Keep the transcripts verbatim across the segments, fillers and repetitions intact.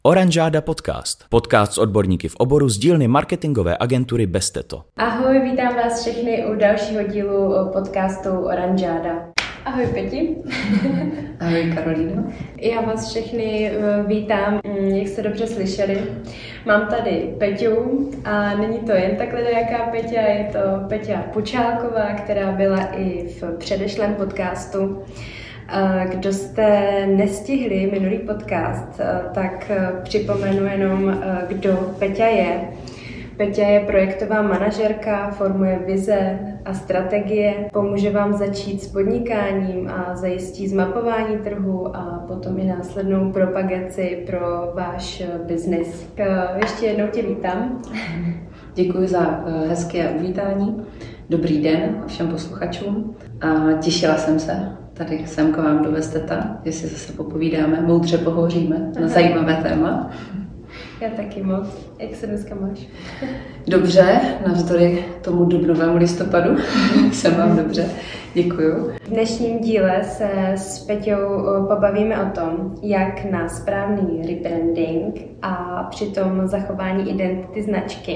Oranžáda podcast. Podcast s odborníky v oboru z dílny marketingové agentury Besteto. Ahoj, vítám vás všechny u dalšího dílu podcastu Oranžáda. Ahoj Peti. Ahoj Karolíno. Já vás všechny vítám, jak jste dobře slyšeli. Mám tady Peťu a není to jen takhle nějaká Peťa, je to Peťa Počálková, která byla i v předešlém podcastu. Kdo jste nestihli minulý podcast, tak připomenu jenom, kdo Peťa je. Peťa je projektová manažerka, formuje vize a strategie, pomůže vám začít s podnikáním a zajistí zmapování trhu a potom i následnou propagaci pro váš biznis. Ještě jednou tě vítám. Děkuji za hezké uvítání. Dobrý den všem posluchačům a těšila jsem se. Tady jsem k vám do Besteta, že si zase popovídáme, moudře pohovoříme na zajímavé téma. Já taky moc. Jak se dneska máš? Dobře, navzdory tomu dubnovému listopadu jsem vám dobře. Děkuju. V dnešním díle se s Peťou pobavíme o tom, jak na správný rebranding a přitom zachování identity značky.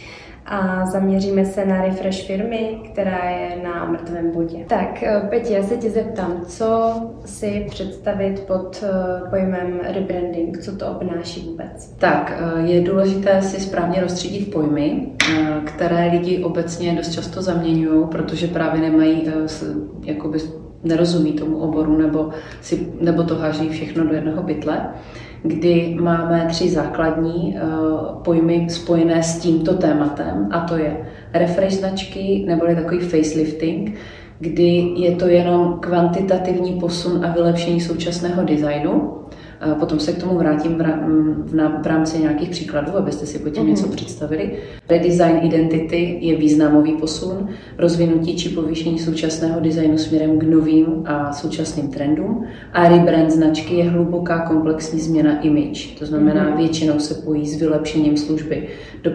A zaměříme se na refresh firmy, která je na mrtvém bodě. Tak, Peti, já se tě zeptám, co si představit pod pojmem rebranding, co to obnáší vůbec? Tak, je důležité si správně rozstřídit pojmy, které lidi obecně dost často zaměňují, protože právě nemají, jakoby nerozumí tomu oboru, nebo, si, nebo to háží všechno do jednoho pytle, kdy máme tři základní uh, pojmy spojené s tímto tématem, a to je refresh značky, neboli takový facelifting, kdy je to jenom kvantitativní posun a vylepšení současného designu. Uh, potom se k tomu vrátím v, v, v rámci nějakých příkladů, abyste si potom mm-hmm. něco představili. Redesign identity je významový posun, rozvinutí či povýšení současného designu směrem k novým a současným trendům. A rebrand značky je hluboká komplexní změna image, to znamená mm-hmm. většinou se pojí s vylepšením služby,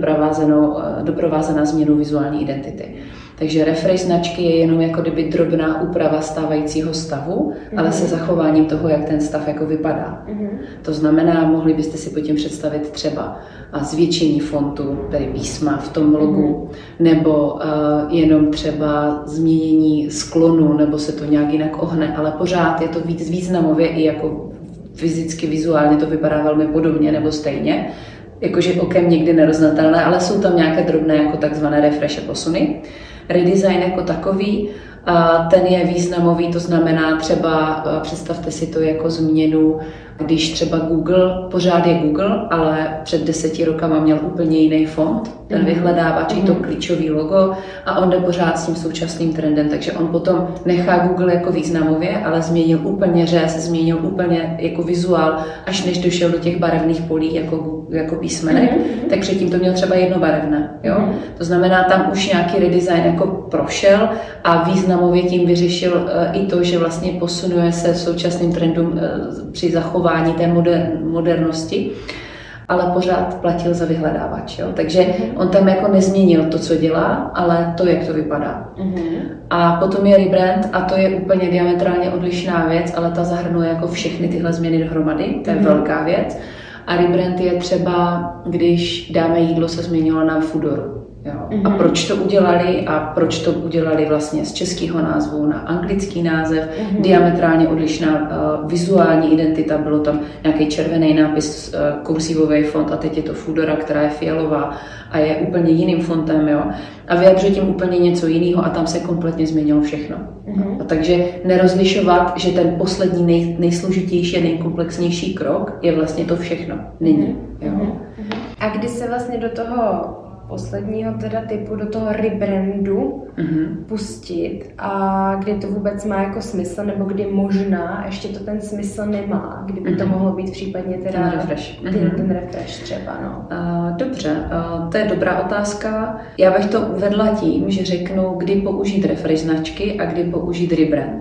doprovázená změnou vizuální identity. Takže refresh značky je jenom jako kdyby drobná úprava stávajícího stavu, mm-hmm. ale se zachováním toho, jak ten stav jako vypadá. Mm-hmm. To znamená, mohli byste si potom představit třeba zvětšení fontu, tedy písma v tom logu, mm-hmm. nebo uh, jenom třeba změnění sklonu, nebo se to nějak jinak ohne, ale pořád je to víc významově i jako fyzicky, vizuálně to vypadá velmi podobně nebo stejně. Jakože okem někdy neroznatelné, ale jsou tam nějaké drobné jako takzvané refresh posuny. Redesign jako takový, ten je významový, to znamená třeba, představte si to jako změnu, když třeba Google, pořád je Google, ale před deseti rokama měl úplně jiný font, ten vyhledávač, mm-hmm. to klíčový logo a on jde pořád s tím současným trendem, takže on potom nechá Google jako významově, ale změnil úplně řez, změnil úplně jako vizuál, až než došel do těch barevných polí jako, jako písmenek, mm-hmm. tak předtím to měl třeba jednobarevné. Jo? Mm-hmm. To znamená, tam už nějaký redesign jako prošel a významově tím vyřešil uh, i to, že vlastně posunuje se současným trendům uh, při zachování té moder, modernosti, ale pořád platil za vyhledávač. Jo? Takže mm-hmm. on tam jako nezměnil to, co dělá, ale to, jak to vypadá. Mm-hmm. A potom je rebrand a to je úplně diametrálně odlišná věc, ale ta zahrnuje jako všechny tyhle změny dohromady, to je mm-hmm. velká věc. A rebrand je třeba, když dáme jídlo, se změnilo na Foodoru. Jo. Mm-hmm. A proč to udělali a proč to udělali vlastně z českého názvu na anglický název, mm-hmm. diametrálně odlišná uh, vizuální identita, bylo tam nějaký červený nápis, uh, kurzívový font a teď je to Foodora, která je fialová a je úplně jiným fontem, jo. A vyjadřuje tím úplně něco jiného a tam se kompletně změnilo všechno. Mm-hmm. A takže nerozlišovat, že ten poslední nej, nejsložitější a nejkomplexnější krok je vlastně to všechno. Není. Mm-hmm. Jo. Mm-hmm. A kdy se vlastně do toho posledního teda typu do toho rebrandu mm-hmm. pustit a kdy to vůbec má jako smysl, nebo kdy možná ještě to ten smysl nemá, kdyby mm-hmm. to mohlo být případně teda ten refresh, ten, mm-hmm. ten refresh třeba, no. Uh, dobře, uh, to je dobrá otázka. Já bych to uvedla tím, že řeknu, kdy použít refresh značky a kdy použít rebrand.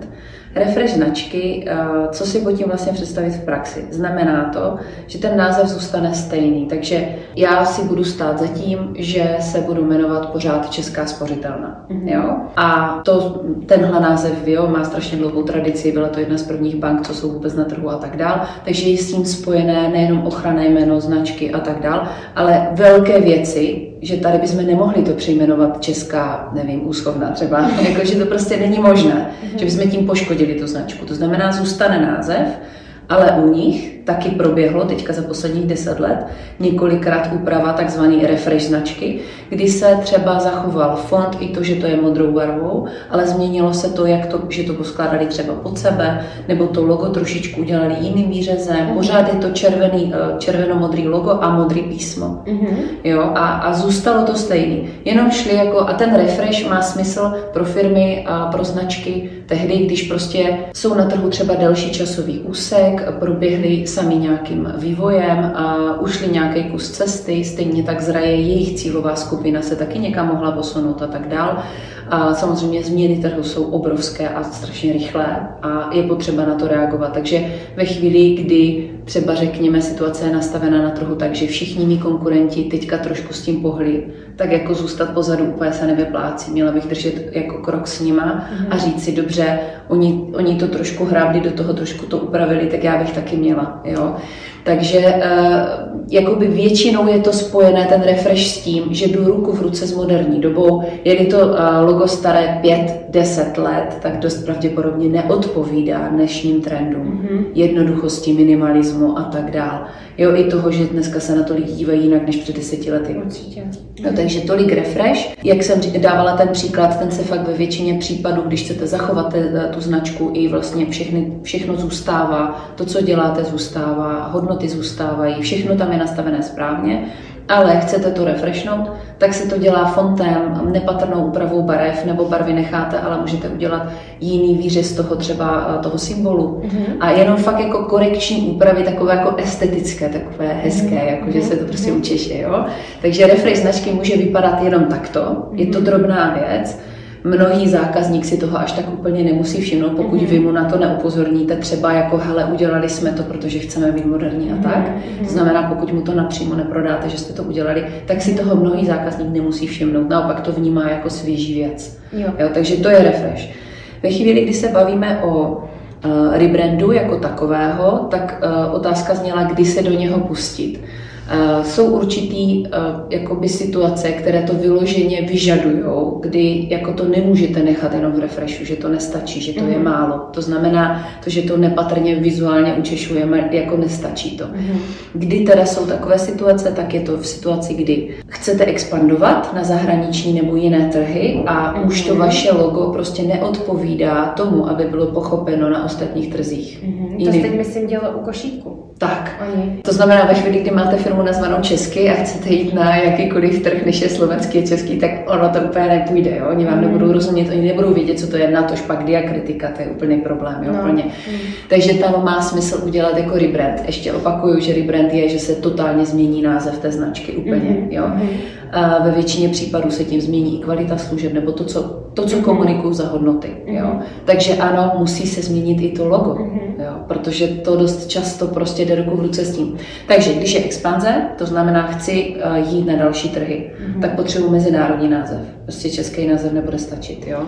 Refresh značky, co si pod tím vlastně představit v praxi? Znamená to, že ten název zůstane stejný, takže já si budu stát za tím, že se budu jmenovat pořád Česká spořitelna. Mm-hmm. Jo? A to, tenhle název jo, má strašně dlouhou tradici, byla to jedna z prvních bank, co jsou vůbec na trhu a tak dál, takže je s tím spojené nejenom ochranné jméno, značky a tak dál, ale velké věci, že tady bychom nemohli to přejmenovat Česká, nevím, úschovna třeba, jako, že to prostě není možné, mm-hmm. že bychom tím poškodili tu značku. To znamená, zůstane název, ale u nich taky proběhlo teďka za posledních deset let několikrát úprava takzvaný refresh značky, kdy se třeba zachoval font i to, že to je modrou barvou, ale změnilo se to, jak to, že to poskládali třeba pod sebe, nebo to logo trošičku udělali jiným výřezem. Mm-hmm. Pořád je to červený, červeno-modrý logo a modrý písmo. Mm-hmm. Jo, a, a zůstalo to stejný. Jenom šli jako, a ten refresh má smysl pro firmy a pro značky tehdy, když prostě jsou na trhu třeba delší časový úsek, proběhly sami nějakým vývojem a ušli nějaký kus cesty, stejně tak zraje jejich cílová skupina se taky někam mohla posunout a tak dál. A samozřejmě změny trhu jsou obrovské a strašně rychlé a je potřeba na to reagovat. Takže ve chvíli, kdy třeba řekněme situace je nastavená na trhu tak, že všichni mý konkurenti teďka trošku s tím pohli, tak jako zůstat pozadu úplně se nevyplácí. Měla bych držet jako krok s nima a říct si dobře, oni, oni to trošku hrábli, do toho trošku to upravili, tak já bych taky měla. Jo? Takže uh, jakoby většinou je to spojené, ten refresh s tím, že jdu ruku v ruce s moderní dobou. Je-li to uh, logo staré pět deset let, tak dost pravděpodobně neodpovídá dnešním trendům. Mm-hmm. Jednoduchosti, minimalismu a tak dál. Jo, i toho, že dneska se na to lidi dívají jinak než před deseti lety. Určitě. No, takže tolik refresh. Jak jsem dávala ten příklad, ten se fakt ve většině případů, když chcete zachovat te, tu značku, i vlastně všechny, všechno zůstává, to, co děláte, zůstává, hodnoty zůstávají, všechno tam je nastavené správně, ale chcete to refreshnout, tak se to dělá fontem, nepatrnou úpravou barev, nebo barvy necháte, ale můžete udělat jiný výřez toho třeba toho symbolu. Mm-hmm. A jenom fakt jako korekční úpravy, takové jako estetické, takové hezké, mm-hmm. jako že se to prostě učeše, jo. Takže refresh značky může vypadat jenom takto, mm-hmm. je to drobná věc. Mnohý zákazník si toho až tak úplně nemusí všimnout, pokud mm-hmm. vy mu na to neupozorníte, třeba jako hele, udělali jsme to, protože chceme být moderní a tak. Mm-hmm. To znamená, pokud mu to napřímo neprodáte, že jste to udělali, tak si toho mnohý zákazník nemusí všimnout. Naopak to vnímá jako svěží věc. Jo. Jo, takže to je refresh. Ve chvíli, kdy se bavíme o uh, rebrandu jako takového, tak uh, otázka zněla, kdy se do něho pustit. Uh, jsou určitý uh, jakoby situace, které to vyloženě vyžadujou, kdy jako to nemůžete nechat jenom v refreshu, že to nestačí, že to mm. je málo. To znamená, to, že to nepatrně vizuálně učešujeme, jako nestačí to. Mm. Kdy teda jsou takové situace, tak je to v situaci, kdy chcete expandovat na zahraniční nebo jiné trhy a mm. už to vaše logo prostě neodpovídá tomu, aby bylo pochopeno na ostatních trzích. Mm. To jste teď myslím dělalo u košíku. Tak. Oni. To znamená, ve chvíli, kdy máte firmu nazvanou Česky a chcete jít na jakýkoliv trh, než je slovenský a český, tak ono to úplně nepůjde. Jo? Oni vám mm. nebudou rozumět, oni nebudou vědět, co to je, na tož pak diakritika, to je úplný problém. Jo? No. Mm. Takže tam má smysl udělat jako rebrand. Ještě opakuju, že rebrand je, že se totálně změní název té značky úplně. Mm. Jo? Mm. A ve většině případů se tím změní i kvalita služeb nebo to, co, to, co komunikují za hodnoty. Mm. Jo? Takže ano, musí se změnit i to logo, mm. jo? Protože to dost často prostě jde ruku v ruce s tím. Takže když je expanze, to znamená chci uh, jít na další trhy, mm. tak potřebuji mezinárodní název. Prostě český název nebude stačit. Jo?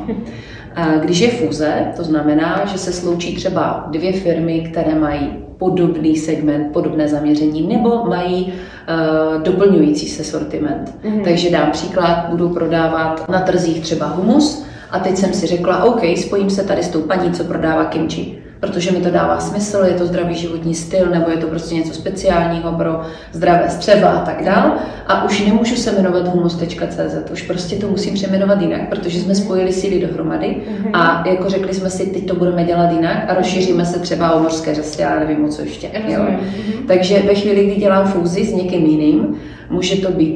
A když je fúze, to znamená, že se sloučí třeba dvě firmy, které mají podobný segment, podobné zaměření, nebo mají uh, doplňující se sortiment. Mm. Takže dám příklad, budu prodávat na trzích třeba humus a teď jsem si řekla, OK, spojím se tady s tou paní, co prodává kimchi, protože mi to dává smysl, je to zdravý životní styl, nebo je to prostě něco speciálního pro zdravé střeva a tak dál. A už nemůžu se jmenovat humus tečka cé zet, už prostě to musím přejmenovat jinak, protože jsme spojili síly dohromady a jako řekli jsme si, teď to budeme dělat jinak a rozšíříme se třeba o mořské řasy, já nevím o co ještě. Jo? Takže ve chvíli, kdy dělám fúzi s někým jiným, může to být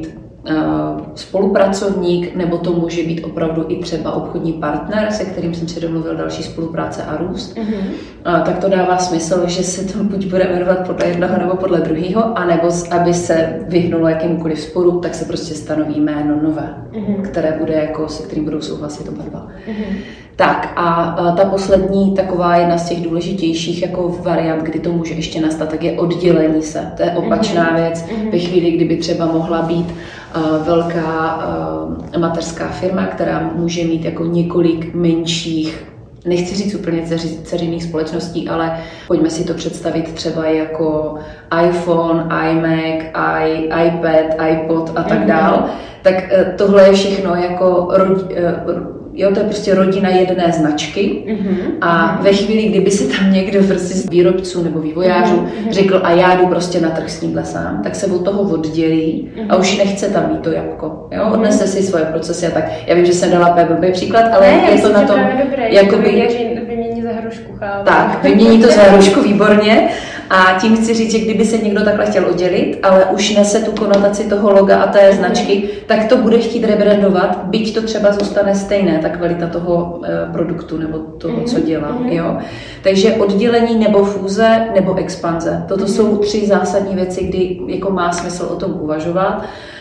spolupracovník, nebo to může být opravdu i třeba obchodní partner, se kterým jsem si domluvil další spolupráce a růst, mm-hmm. tak to dává smysl, že se to buď bude jmenovat podle jednoho nebo podle druhého, anebo aby se vyhnulo jakémukoliv sporu, tak se prostě stanoví jméno nové, mm-hmm. které bude jako, se kterým budou souhlasit oba dva. Mm-hmm. Tak a ta poslední taková jedna z těch důležitějších jako variant, kdy to může ještě nastat, tak je oddělení se. To je opačná mm-hmm. věc. Mm-hmm. Ve chvíli, kdyby třeba mohla být uh, velká uh, mateřská firma, která může mít jako několik menších, nechci říct úplně dceřiných společností, ale pojďme si to představit třeba jako iPhone, iMac, i, iPad, iPod a tak dál. Tak uh, tohle je všechno jako rodi, uh, Jo, to je prostě rodina jedné značky mm-hmm. a ve chvíli, kdyby se tam někdo prostě z výrobců nebo vývojářů mm-hmm. řekl a já jdu prostě na trh s tímhle sám, tak se od toho oddělí mm-hmm. a už nechce tam mít to jabko. Jo, odnese si svoje procesy a tak. Já vím, že jsem dala úplně blbý příklad, ale ne, je to na tom, jakoby... Vymění za hrušku, chápu. Tak, vymění to za hrušku, výborně. A tím chci říct, že kdyby se někdo takhle chtěl oddělit, ale už nese tu konotaci toho loga a té značky, tak to bude chtít rebrandovat, byť to třeba zůstane stejné, ta kvalita toho e, produktu nebo toho, co dělá. Jo? Takže oddělení nebo fúze nebo expanze. Toto jsou tři zásadní věci, kdy jako má smysl o tom uvažovat.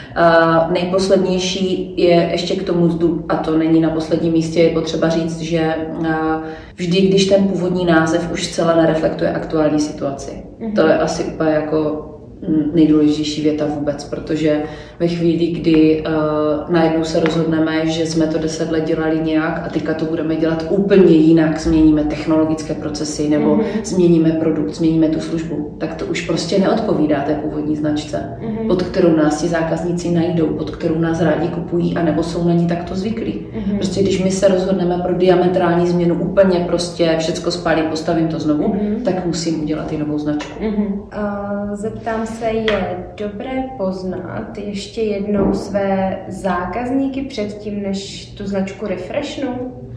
Uh, nejposlednější je ještě k tomu vzdu, a to není na posledním místě, je potřeba říct, že uh, vždy, když ten původní název už zcela nereflektuje aktuální situaci. Mm-hmm. To je asi úplně jako nejdůležitější věta vůbec, protože ve chvíli, kdy uh, najednou se rozhodneme, že jsme to deset let dělali nějak a teďka to budeme dělat úplně jinak, změníme technologické procesy nebo mm-hmm. změníme produkt, změníme tu službu, tak to už prostě neodpovídá té původní značce, mm-hmm. pod kterou nás ti zákazníci najdou, pod kterou nás rádi kupují, anebo jsou na ní takto zvyklí. Mm-hmm. Prostě když my se rozhodneme pro diametrální změnu, úplně prostě všecko spálím, postavím to znovu, mm-hmm. tak musím udělat i novou značku. Mm-hmm. Uh, zeptám se, je dobré poznat ještě jednou své zákazníky předtím, než tu značku refreshnu?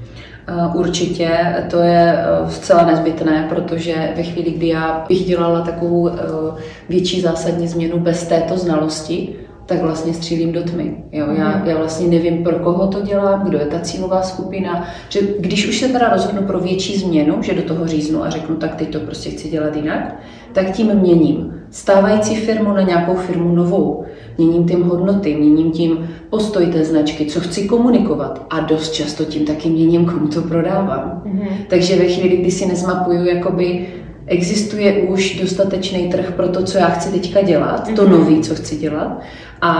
Určitě, to je zcela nezbytné, protože ve chvíli, kdy já bych dělala takovou větší zásadní změnu bez této znalosti, tak vlastně střílím do tmy. Jo? Já, já vlastně nevím, pro koho to dělám, kdo je ta cílová skupina. Že když už se teda rozhodnu pro větší změnu, že do toho říznu a řeknu, tak teď to prostě chci dělat jinak, tak tím měním stávající firmu na nějakou firmu novou. Měním tím hodnoty, měním tím postoj té značky, co chci komunikovat a dost často tím taky měním, komu to prodávám. Mm-hmm. Takže ve chvíli, kdy si nezmapuju, jakoby existuje už dostatečný trh pro to, co já chci teďka dělat, mm-hmm. to nový, co chci dělat. A,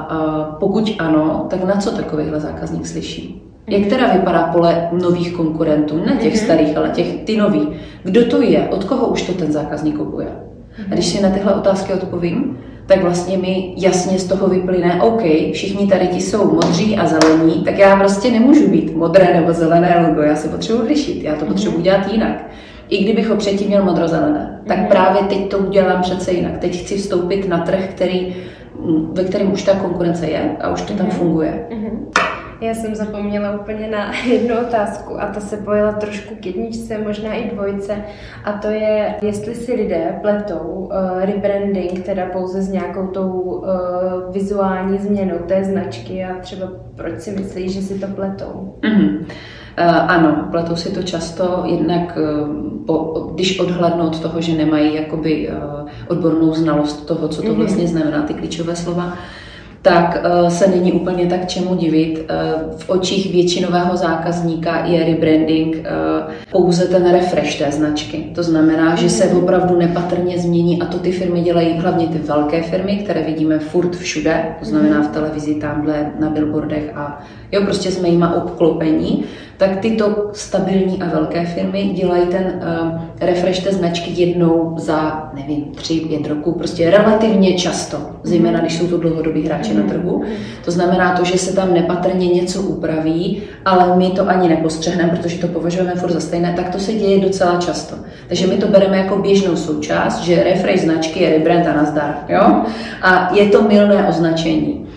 a pokud ano, tak na co takovýhle zákazník slyší? Jak teda vypadá pole nových konkurentů, ne těch mm-hmm. starých, ale těch ty nový? Kdo to je? Od koho už to ten zákazník kupuje? Mm-hmm. A když si na tyhle otázky odpovím, tak vlastně mi jasně z toho vyplyne, OK, všichni tady ti jsou modří a zelení, tak já prostě nemůžu být modré nebo zelené logo, já se potřebuji lišit, já to potřebuji dělat jinak. I kdybych ho předtím měl modrozelené, tak právě teď to udělám přece jinak. Teď chci vstoupit na trh, který, ve kterém už ta konkurence je a už to tam funguje. Já jsem zapomněla úplně na jednu otázku a ta se pojela trošku k jedničce, možná i dvojce, a to je, jestli si lidé pletou uh, rebranding, teda pouze s nějakou tou uh, vizuální změnou té značky a třeba proč si myslí, že si to pletou? Mm-hmm. Uh, ano, pletou si to často, jednak uh, po, když odhlédnou od toho, že nemají jakoby uh, odbornou znalost toho, co to mm-hmm. vlastně znamená, ty klíčové slova, tak uh, se není úplně tak čemu divit. Uh, v očích většinového zákazníka je rebranding uh, pouze ten refresh té značky. To znamená, že se opravdu nepatrně změní a to ty firmy dělají, hlavně ty velké firmy, které vidíme furt všude, to znamená v televizi, tamhle na billboardech a jo, prostě jsme jima obklopení, tak tyto stabilní a velké firmy dělají ten uh, refresh té značky jednou za, nevím, tři, pět roků, prostě relativně často, zejména když jsou to dlouhodobí hráči na trhu. To znamená to, že se tam nepatrně něco upraví, ale my to ani nepostřehneme, protože to považujeme furt za stejné, tak to se děje docela často. Takže my to bereme jako běžnou součást, že refresh značky je rebrand a nazdar, jo? A je to mylné označení.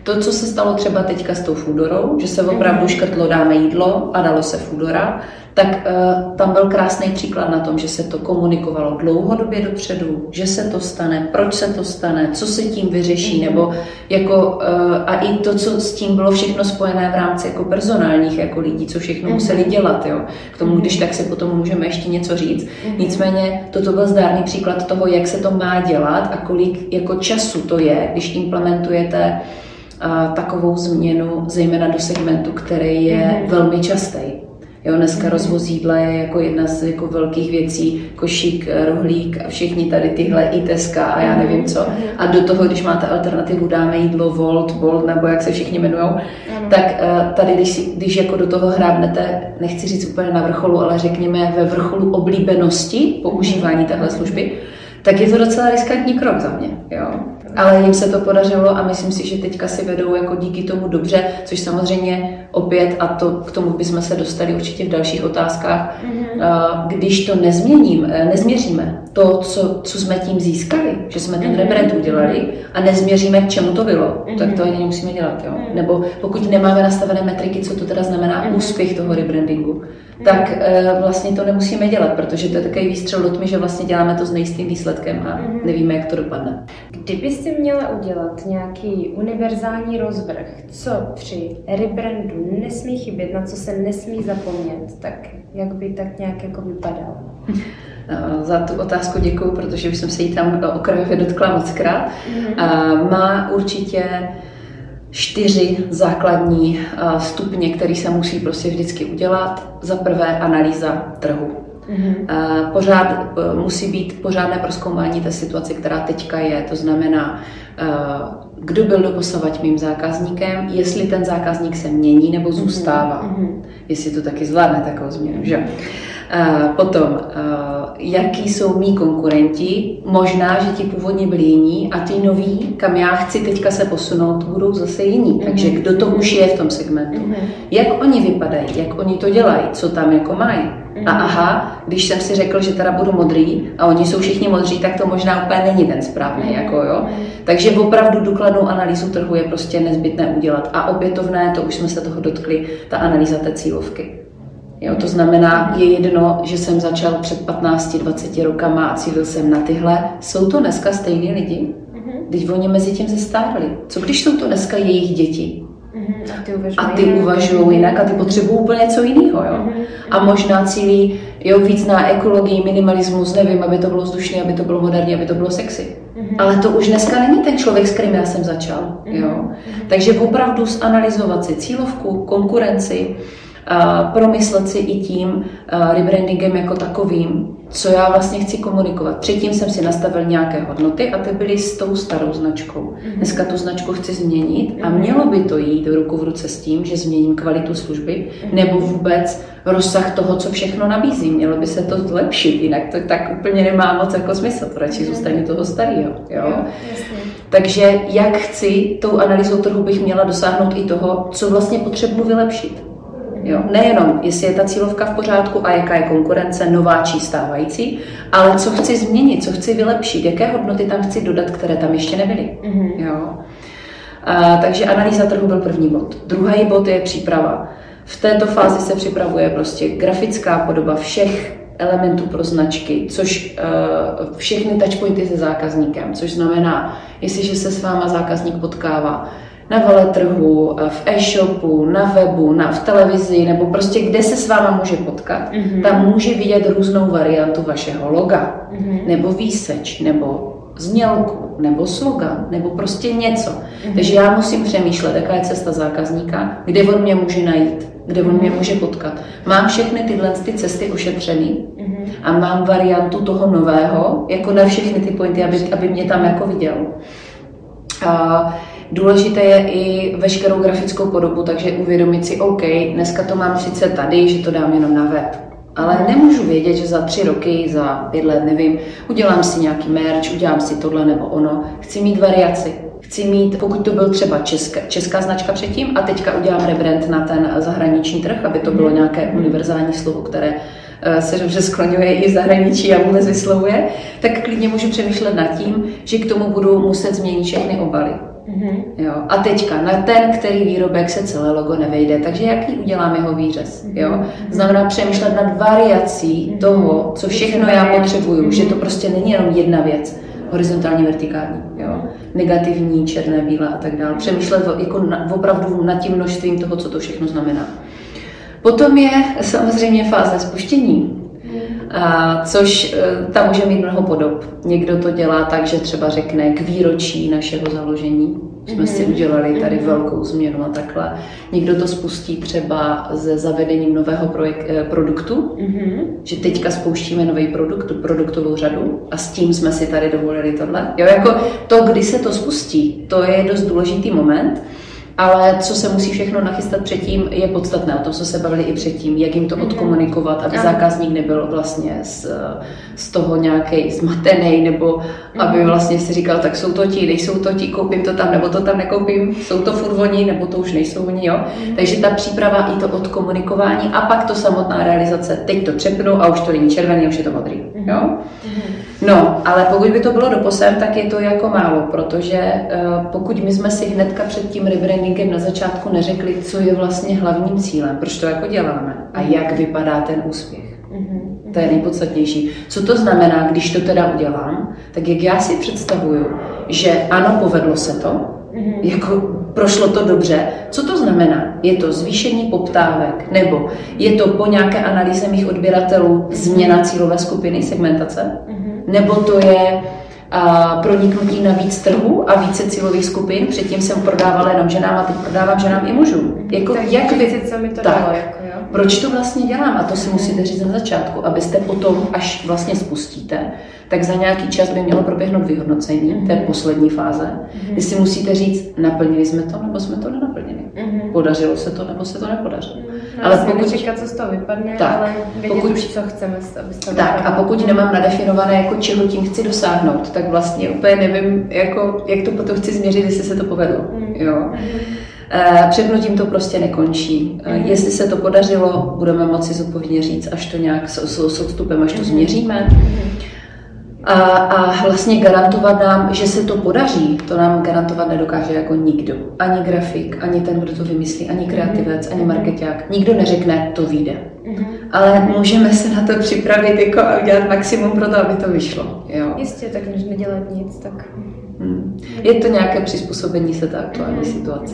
To, co se stalo třeba teďka s tou Foodorou, že se opravdu škrtlo, dáme jídlo a dalo se Foodora, tak uh, tam byl krásný příklad na tom, že se to komunikovalo dlouhodobě dopředu, že se to stane, proč se to stane, co se tím vyřeší, nebo jako uh, a i to, co s tím bylo všechno spojené v rámci jako personálních jako lidí, co všechno museli dělat, jo. K tomu, když tak si potom můžeme ještě něco říct. Nicméně toto byl zdárný příklad toho, jak se to má dělat a kolik jako času to je, když implementujete uh, takovou změnu, zejména do segmentu, který je velmi častý. Jo, dneska rozvoz jídla je jako jedna z jako velkých věcí, košík, rohlík a všichni tady tyhle i Teska a já nevím co. A do toho, když máte alternativu, dáme jídlo Volt, Bolt nebo jak se všichni jmenujou, tak tady, když, si, když jako do toho hrábnete, nechci říct úplně na vrcholu, ale řekněme ve vrcholu oblíbenosti používání téhle služby, tak je to docela riskantní krok za mě. Jo. Ale jim se to podařilo a myslím si, že teďka si vedou jako díky tomu dobře, což samozřejmě opět, a to, k tomu bychom se dostali určitě v dalších otázkách, mm-hmm. když to nezměním, nezměříme to, co, co jsme tím získali, že jsme ten mm-hmm. rebrand udělali a nezměříme, k čemu to bylo, mm-hmm. tak to ani nemusíme dělat. Jo? Mm-hmm. Nebo pokud nemáme nastavené metriky, co to teda znamená mm-hmm. úspěch toho rebrandingu, tak e, vlastně to nemusíme dělat, protože to je takový výstřel do tmy, že vlastně děláme to s nejistým výsledkem a nevíme, jak to dopadne. Kdyby si měla udělat nějaký univerzální rozvrh, co při rebrandu nesmí chybět, na co se nesmí zapomnět, tak jak by tak nějak jako vypadal? Za tu otázku děkuju, protože už jsem se jí tam okrajově dotkla mockrát. Mm-hmm. Má určitě čtyři základní stupně, které se musí prostě vždycky udělat. Za prvé analýza trhu. Mm-hmm. Pořád musí být pořádné prozkoumání té situace, která teďka je. To znamená, kdo byl doposavať mým zákazníkem, jestli ten zákazník se mění nebo zůstává. Mm-hmm. Jestli to taky zvládne takovou změnu, že? Potom, jaký jsou mý konkurenti, možná, že ti původně byli jiní a ty noví, kam já chci teďka se posunout, budou zase jiní. Takže kdo to už je v tom segmentu. Jak oni vypadají, jak oni to dělají, co tam jako mají. A aha, když jsem si řekl, že teda budu modrý a oni jsou všichni modří, tak to možná úplně není ten správný. Jako, jo. Takže opravdu důkladnou analýzu trhu je prostě nezbytné udělat. A opětovné, to už jsme se toho dotkli, ta analýza té cílovky. Jo, to znamená, je jedno, že jsem začal před patnácti dvaceti rokama a cílil jsem na tyhle. Jsou to dneska stejní lidi? Když oni mezi tím zestárli. Co když jsou to dneska jejich děti? A ty, a ty uvažují jinak a ty potřebují úplně něco jiného. Jo? A možná cílí jo, víc na ekologii, minimalismus, nevím, aby to bylo vzdušné, aby to bylo moderní, aby to bylo sexy. Ale to už dneska není ten člověk, s kterým já jsem začal. Jo? Takže opravdu zanalyzovat si cílovku, konkurenci, a promyslet si i tím a rebrandingem jako takovým, co já vlastně chci komunikovat. Předtím jsem si nastavil nějaké hodnoty a ty byly s tou starou značkou. Dneska tu značku chci změnit a mělo by to jít ruku v ruce s tím, že změním kvalitu služby nebo vůbec rozsah toho, co všechno nabízí. Mělo by se to zlepšit, jinak to tak úplně nemá moc jako smysl. To radši zůstane toho starého. Jo? Takže jak chci, tou analýzou trhu bych měla dosáhnout i toho, co vlastně potřebuji vylepšit. Jo, nejenom, jestli je ta cílovka v pořádku a jaká je konkurence, nová či stávající, ale co chci změnit, co chci vylepšit, jaké hodnoty tam chci dodat, které tam ještě nebyly. Mm-hmm. Jo. A, takže analýza trhu byl první bod. Druhý bod je příprava. V této fázi se připravuje prostě grafická podoba všech elementů pro značky, což uh, všechny touchpointy se zákazníkem, což znamená, jestliže se s váma zákazník potkává na veletrhu, v e-shopu, na webu, na, v televizi, nebo prostě kde se s váma může potkat, mm-hmm. tam může vidět různou variantu vašeho loga, mm-hmm. nebo výseč, nebo znělku, nebo slogan, nebo prostě něco. Mm-hmm. Takže já musím přemýšlet, jaká je cesta zákazníka, kde on mě může najít, kde on mě může potkat. Mám všechny tyhle ty cesty ošetřený mm-hmm. a mám variantu toho nového, jako na všechny ty pointy, aby, aby mě tam jako viděl. A důležité je i veškerou grafickou podobu, takže uvědomit si, OK, dneska to mám sice tady, že to dám jenom na web, ale nemůžu vědět, že za tři roky, za pět let, nevím, udělám si nějaký merch, udělám si tohle nebo ono. Chci mít variaci. Chci mít, pokud to byl třeba česká, česká značka předtím a teďka udělám rebrand na ten zahraniční trh, aby to bylo nějaké univerzální slovo, které se dobře skloňuje i v zahraničí a vůbec vyslovuje, tak klidně můžu přemýšlet nad tím, že k tomu budu muset změnit všechny obaly. Mm-hmm. Jo. A teďka na ten, který výrobek se celé logo nevejde, takže jaký udělám jeho výřez. Jo? Znamená přemýšlet nad variací mm-hmm. toho, co všechno já potřebuju, mm-hmm. že to prostě není jenom jedna věc, horizontální, vertikální, jo? Negativní, černé, bílé a tak dále. Přemýšlet jako na, opravdu nad tím množstvím toho, co to všechno znamená. Potom je samozřejmě fáze spuštění. A což tam může mít mnoho podob. Někdo to dělá tak, že třeba řekne k výročí našeho založení. Jsme mm-hmm. si udělali tady velkou změnu a takhle. Někdo to spustí třeba se zavedením nového projek- produktu, mm-hmm. že teďka spouštíme nový produkt, produktovou řadu a s tím jsme si tady dovolili tohle. Jo, jako to, kdy se to spustí, to je dost důležitý moment. Ale co se musí všechno nachystat předtím, je podstatné. O tom jsme se bavili i předtím, jak jim to odkomunikovat, aby zákazník nebyl vlastně z, z toho nějaký zmatený, nebo aby vlastně si říkal, tak jsou to ti, nejsou to ti, koupím to tam, nebo to tam nekoupím, jsou to furt oni, nebo to už nejsou oni, jo. Takže ta příprava i to odkomunikování a pak to samotná realizace. Teď to třepnu a už to není červený, už je to modrý, jo. No, ale pokud by to bylo doposem, tak je to jako málo, protože uh, pokud my jsme si hnedka před tím rebrandingem na začátku neřekli, co je vlastně hlavním cílem, proč to jako děláme a jak vypadá ten úspěch. Mm-hmm. To je nejpodstatnější. Co to znamená, když to teda udělám, tak jak já si představuju, že ano, povedlo se to, mm-hmm. jako prošlo to dobře. Co to znamená? Je to zvýšení poptávek, nebo je to po nějaké analýze mých odběratelů změna cílové skupiny, segmentace? Mm-hmm. Nebo to je a, proniknutí na víc trhu a více cílových skupin. Předtím jsem prodávala jenom ženám a teď prodávám ženám i mužům. Jako, tak jak vy... co mi to tak, dalo, jako, jo? Proč to vlastně dělám? A to si musíte říct na začátku, abyste potom, až vlastně spustíte, tak za nějaký čas by mělo proběhnout vyhodnocení mm-hmm. té poslední fáze, mm-hmm. kdy si musíte říct, naplnili jsme to, nebo jsme to nenaplnili. Mm-hmm. Podařilo se to, nebo se to nepodařilo. No, ale pokud říkat, co z toho vypadne, tak, ale vědět pokud, už, co chceme, aby z toho tak, vypadne. A pokud nemám nadefinované, jako čeho tím chci dosáhnout, tak vlastně úplně nevím, jako, jak to potom chci změřit, jestli se to povedlo. Mm-hmm. Jo? Mm-hmm. Přepnutím to prostě nekončí. Mm-hmm. Jestli se to podařilo, budeme moci zodpovědně říct, až to nějak s, s, s odstupem, až to mm-hmm. změříme. Mm-hmm. A, a vlastně garantovat nám, že se to podaří, to nám garantovat nedokáže jako nikdo. Ani grafik, ani ten, kdo to vymyslí, ani kreativec, ani markeťák. Nikdo neřekne, to vyjde. Mm-hmm. Ale můžeme se na to připravit jako a udělat maximum pro to, aby to vyšlo. Jo. Jistě, tak než nedělat nic, tak... Hmm. Je to nějaké přizpůsobení se té aktuální mm-hmm. situaci.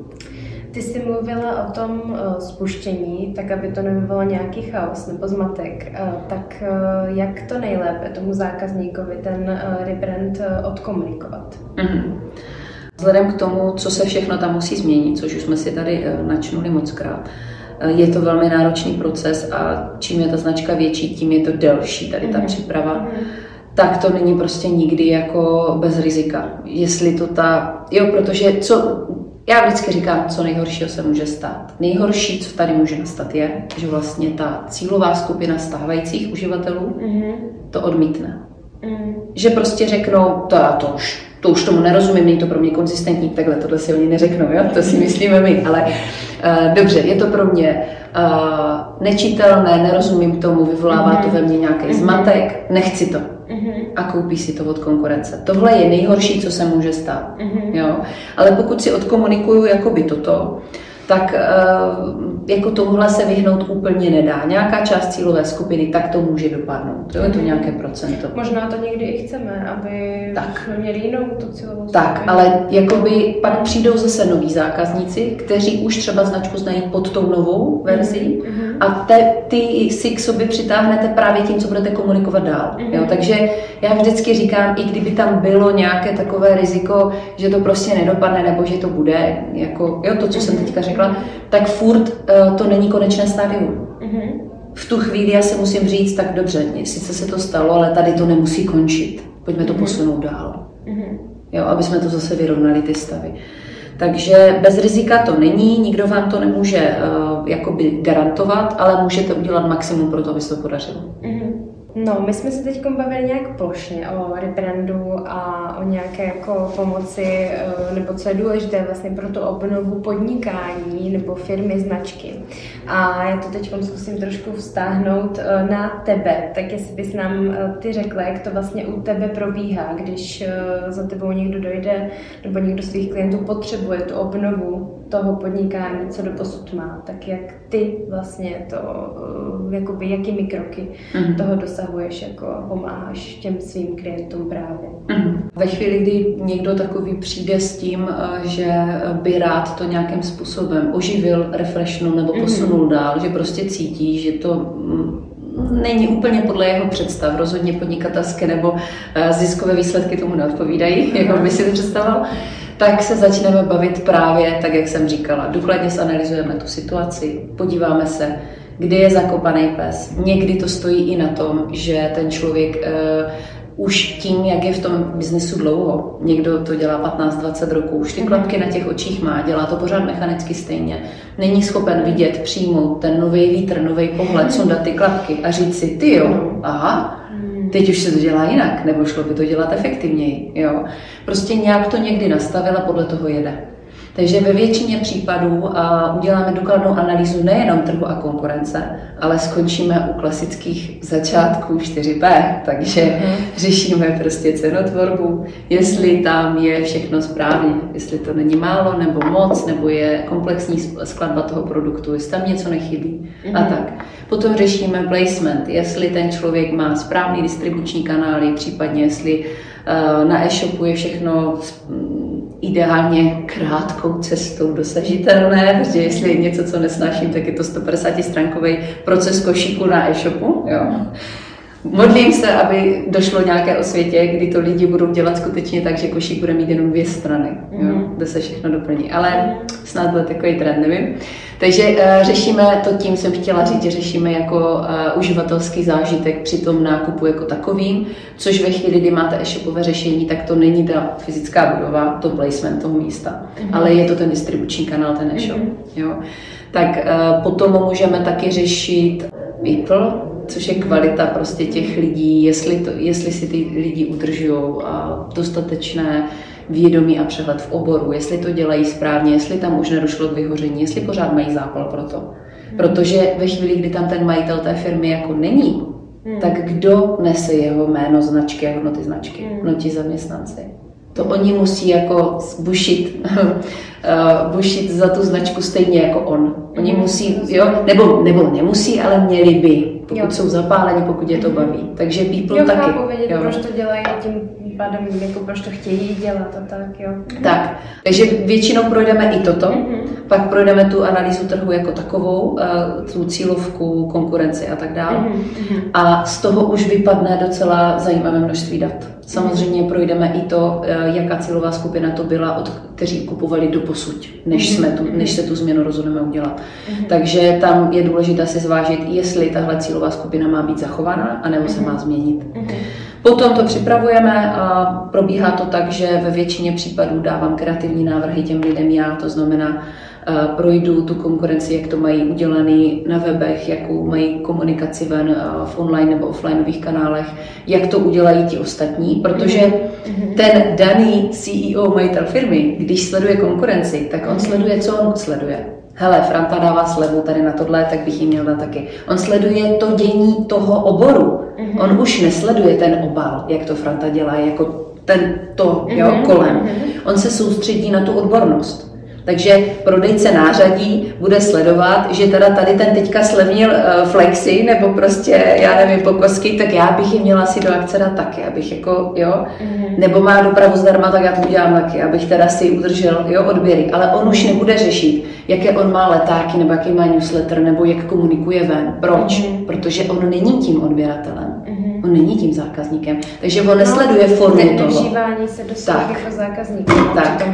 Ty jsi mluvila o tom uh, spuštění, tak aby to nevyvolalo nějaký chaos nebo zmatek. Uh, tak uh, jak to nejlépe tomu zákazníkovi ten uh, rebrand uh, odkomunikovat? Mm-hmm. Vzhledem k tomu, co se všechno tam musí změnit, což už jsme si tady uh, načnuli mockrát, uh, je to velmi náročný proces a čím je ta značka větší, tím je to delší tady ta mm-hmm. příprava. Mm-hmm. Tak to není prostě nikdy jako bez rizika. Jestli to ta... Jo, protože co... Já vždycky říkám, co nejhoršího se může stát. Nejhorší, co tady může nastat, je, že vlastně ta cílová skupina stávajících uživatelů mm-hmm. to odmítne. Mm. Že prostě řeknou, to, to, už, to už tomu nerozumím, není to pro mě konzistentní, takhle tohle si oni neřeknou, jo? To si myslíme my, ale uh, dobře, je to pro mě uh, nečitelné, nerozumím tomu, vyvolává mm-hmm. to ve mně nějaký mm-hmm. zmatek, nechci to. Mm-hmm. A koupí si to od konkurence. Tohle je nejhorší, co se může stát. Mm-hmm. Jo? Ale pokud si odkomunikuju jakoby toto, tak uh, jako tomuhle se vyhnout úplně nedá. Nějaká část cílové skupiny, tak to může dopadnout. Jo? Je to nějaké procento. Možná to někdy i chceme, aby tak. jsme měli jinou tu cílovou skupinu. Tak, ale jakoby pak přijdou zase noví zákazníci, kteří už třeba značku znají pod tou novou verzí mm-hmm. a te, ty si k sobě přitáhnete právě tím, co budete komunikovat dál. Mm-hmm. Jo? Takže já vždycky říkám, i kdyby tam bylo nějaké takové riziko, že to prostě nedopadne, nebo že to bude, jako jo, to, co mm-hmm. jsem teďka řekla, tak furt uh, to není konečné stádium. Mm-hmm. V tu chvíli já se musím říct, tak dobře, sice se to stalo, ale tady to nemusí končit. Pojďme to posunout dál. Mm-hmm. Jo, aby jsme to zase vyrovnali ty stavy. Takže bez rizika to není, nikdo vám to nemůže uh, jakoby garantovat, ale můžete udělat maximum pro to, aby se to podařilo. Mm-hmm. No, my jsme se teď bavili nějak plošně o rebrandu a o nějaké jako pomoci, nebo co je důležité vlastně pro tu obnovu podnikání nebo firmy, značky. A já to teď zkusím trošku vztáhnout na tebe, tak jestli bys nám ty řekla, jak to vlastně u tebe probíhá, když za tebou někdo dojde nebo někdo svých klientů potřebuje tu obnovu toho podnikání, co doposud má, tak jak ty vlastně to, jakoby jakými kroky mm. toho dosahuješ, jako pomáháš těm svým klientům právě. Mm. Ve chvíli, kdy někdo takový přijde s tím, že by rád to nějakým způsobem oživil, refreshnul nebo posunul mm. dál, že prostě cítí, že to není úplně podle jeho představ, rozhodně podnikatelské nebo ziskové výsledky tomu neodpovídají, mm. jak by si to představoval, tak se začneme bavit právě tak, jak jsem říkala. Důkladně zanalyzujeme tu situaci, podíváme se, kde je zakopaný pes. Někdy to stojí i na tom, že ten člověk uh, už tím, jak je v tom biznesu dlouho, někdo to dělá patnáct dvacet roků, už ty klapky na těch očích má, dělá to pořád mechanicky stejně. Není schopen vidět, přijmout ten nový vítr, nový pohled, sundat ty klapky a říct si, ty jo, aha, teď už se to dělá jinak, nebo šlo by to dělat efektivněji. Jo? Prostě nějak to někdy nastavila, podle toho jede. Takže ve většině případů a uděláme důkladnou analýzu nejenom trhu a konkurence, ale skončíme u klasických začátků čtyři P. Takže mm. řešíme prostě cenotvorbu, jestli tam je všechno správně, jestli to není málo nebo moc, nebo je komplexní skladba toho produktu, jestli tam něco nechybí mm. a tak. Potom řešíme placement, jestli ten člověk má správný distribuční kanály, případně jestli uh, na e-shopu je všechno ideálně krátkou cestou dosažitelné, protože jestli je něco, co nesnáším, tak je to sto padesát stránkový proces košíku na e-shopu. Jo. Modlím se, aby došlo nějaké osvětě, kdy to lidi budou dělat skutečně tak, že košík bude mít jenom dvě strany, jo, kde se všechno doplní. Ale snad bude takový trend, nevím. Takže uh, řešíme to tím, jsem chtěla říct, že řešíme jako uh, uživatelský zážitek při tom nákupu jako takovým, což ve chvíli, kdy máte e-shopové řešení, tak to není ta fyzická budova, to placement toho místa, mm-hmm. ale je to ten distribuční kanál, ten e-shop. Mm-hmm. Jo. Tak uh, potom můžeme taky řešit people, což je kvalita prostě těch lidí, jestli, to, jestli si ty lidi udržují a dostatečné vědomí a přehled v oboru, jestli to dělají správně, jestli tam už nedošlo k vyhoření, jestli pořád mají zápal pro to. Protože ve chvíli, kdy tam ten majitel té firmy jako není, hmm. tak kdo nese jeho jméno, značky a hodnoty značky? Hmm. No ti zaměstnanci. To oni musí jako bušit, bušit za tu značku stejně jako on. Oni musí, jo, nebo, nebo nemusí, ale měli by, pokud jo. jsou zapáleni, pokud je to baví. Takže people jo, taky. Chápu vědět, jo, proč to dělají, tím pádem jako proč to chtějí dělat a tak, jo. Tak, takže většinou projdeme i toto, mm-hmm. pak projdeme tu analýzu trhu jako takovou, tu cílovku, konkurenci a tak dále. Mm-hmm. A z toho už vypadne docela zajímavé množství dat. Samozřejmě projdeme i to, jaká cílová skupina to byla, od kteří kupovali doposud, než, jsme tu, než se tu změnu rozhodneme udělat. Mm-hmm. Takže tam je důležité si zvážit, jestli tahle cílová skupina má být zachována, anebo se má změnit. Mm-hmm. Potom to připravujeme a probíhá to tak, že ve většině případů dávám kreativní návrhy těm lidem já, to znamená, projdu tu konkurenci, jak to mají udělaný na webech, jakou mají komunikaci ven v online nebo offlineových kanálech, jak to udělají ti ostatní, protože ten daný C E O, majitel firmy, když sleduje konkurenci, tak on sleduje, co on sleduje. Hele, Franta dává slevu tady na tohle, tak bych jí měl dát taky. On sleduje to dění toho oboru. On už nesleduje ten obal, jak to Franta dělá, jako ten to jo, kolem. On se soustředí na tu odbornost. Takže prodejce nářadí bude sledovat, že teda tady ten teďka slevnil uh, flexy nebo prostě, já nevím, pokosky, tak já bych je měla asi do akce dát taky, abych jako, jo, mm-hmm. nebo má dopravu zdarma, tak já to udělám taky, abych teda si udržel, jo, odběry. Ale on už nebude řešit, jaké on má letáky, nebo jaký má newsletter, nebo jak komunikuje ven. Proč? Mm-hmm. Protože on není tím odběratelem. Mm-hmm. On není tím zákazníkem. Takže on nesleduje no, formu toho. Neužívání se do svých jako zákazníků. Tak.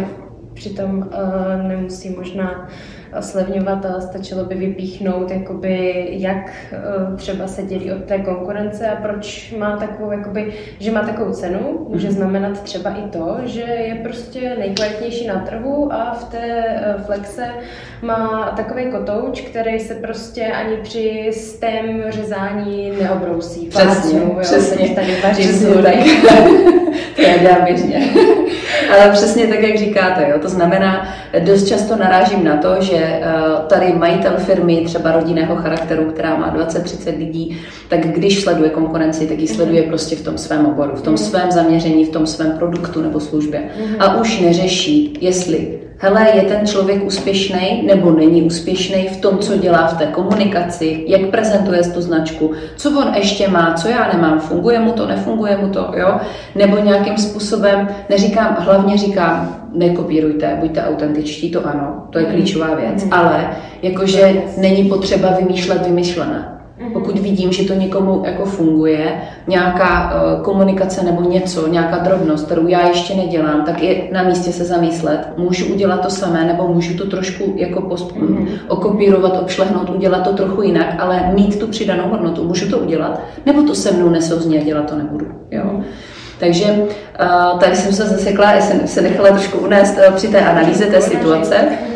přitom uh, nemusí možná slevňovat, ale stačilo by vypíchnout, jakoby, jak uh, třeba se dělí od té konkurence a proč má takovou, jakoby, že má takovou cenu, může znamenat třeba i to, že je prostě nejkvalitnější na trhu a v té uh, flexe má takový kotouč, který se prostě ani při stém řezání neobrousí. Přesně, Plácnu, přesně. Jo, tady vařím přesně tak. To já dělám běžně. Ale přesně tak, jak říkáte, jo. To znamená, dost často narážím na to, že tady majitel firmy, třeba rodinného charakteru, která má dvacet třicet lidí, tak když sleduje konkurenci, tak ji sleduje prostě v tom svém oboru, v tom svém zaměření, v tom svém produktu nebo službě. A už neřeší, jestli hele, je ten člověk úspěšný nebo není úspěšný v tom, co dělá v té komunikaci, jak prezentuje tu značku, co on ještě má, co já nemám, funguje mu to, nefunguje mu to, jo? Nebo nějakým způsobem, neříkám, hlavně říkám, nekopírujte, buďte autentičtí, to ano, to je klíčová věc, mm. ale jakože není potřeba vymýšlet vymyšlené. Pokud vidím, že to někomu jako funguje, nějaká uh, komunikace nebo něco, nějaká drobnost, kterou já ještě nedělám, tak je na místě se zamyslet. Můžu udělat to samé, nebo můžu to trošku jako post- mm-hmm. okopírovat, obšlehnout, udělat to trochu jinak, ale mít tu přidanou hodnotu. Můžu to udělat, nebo to se mnou nesouzní a dělat to nebudu. Jo? Mm-hmm. Takže uh, tady jsem se zasekla, já jsem se nechala trošku unést uh, při té analýze té situace.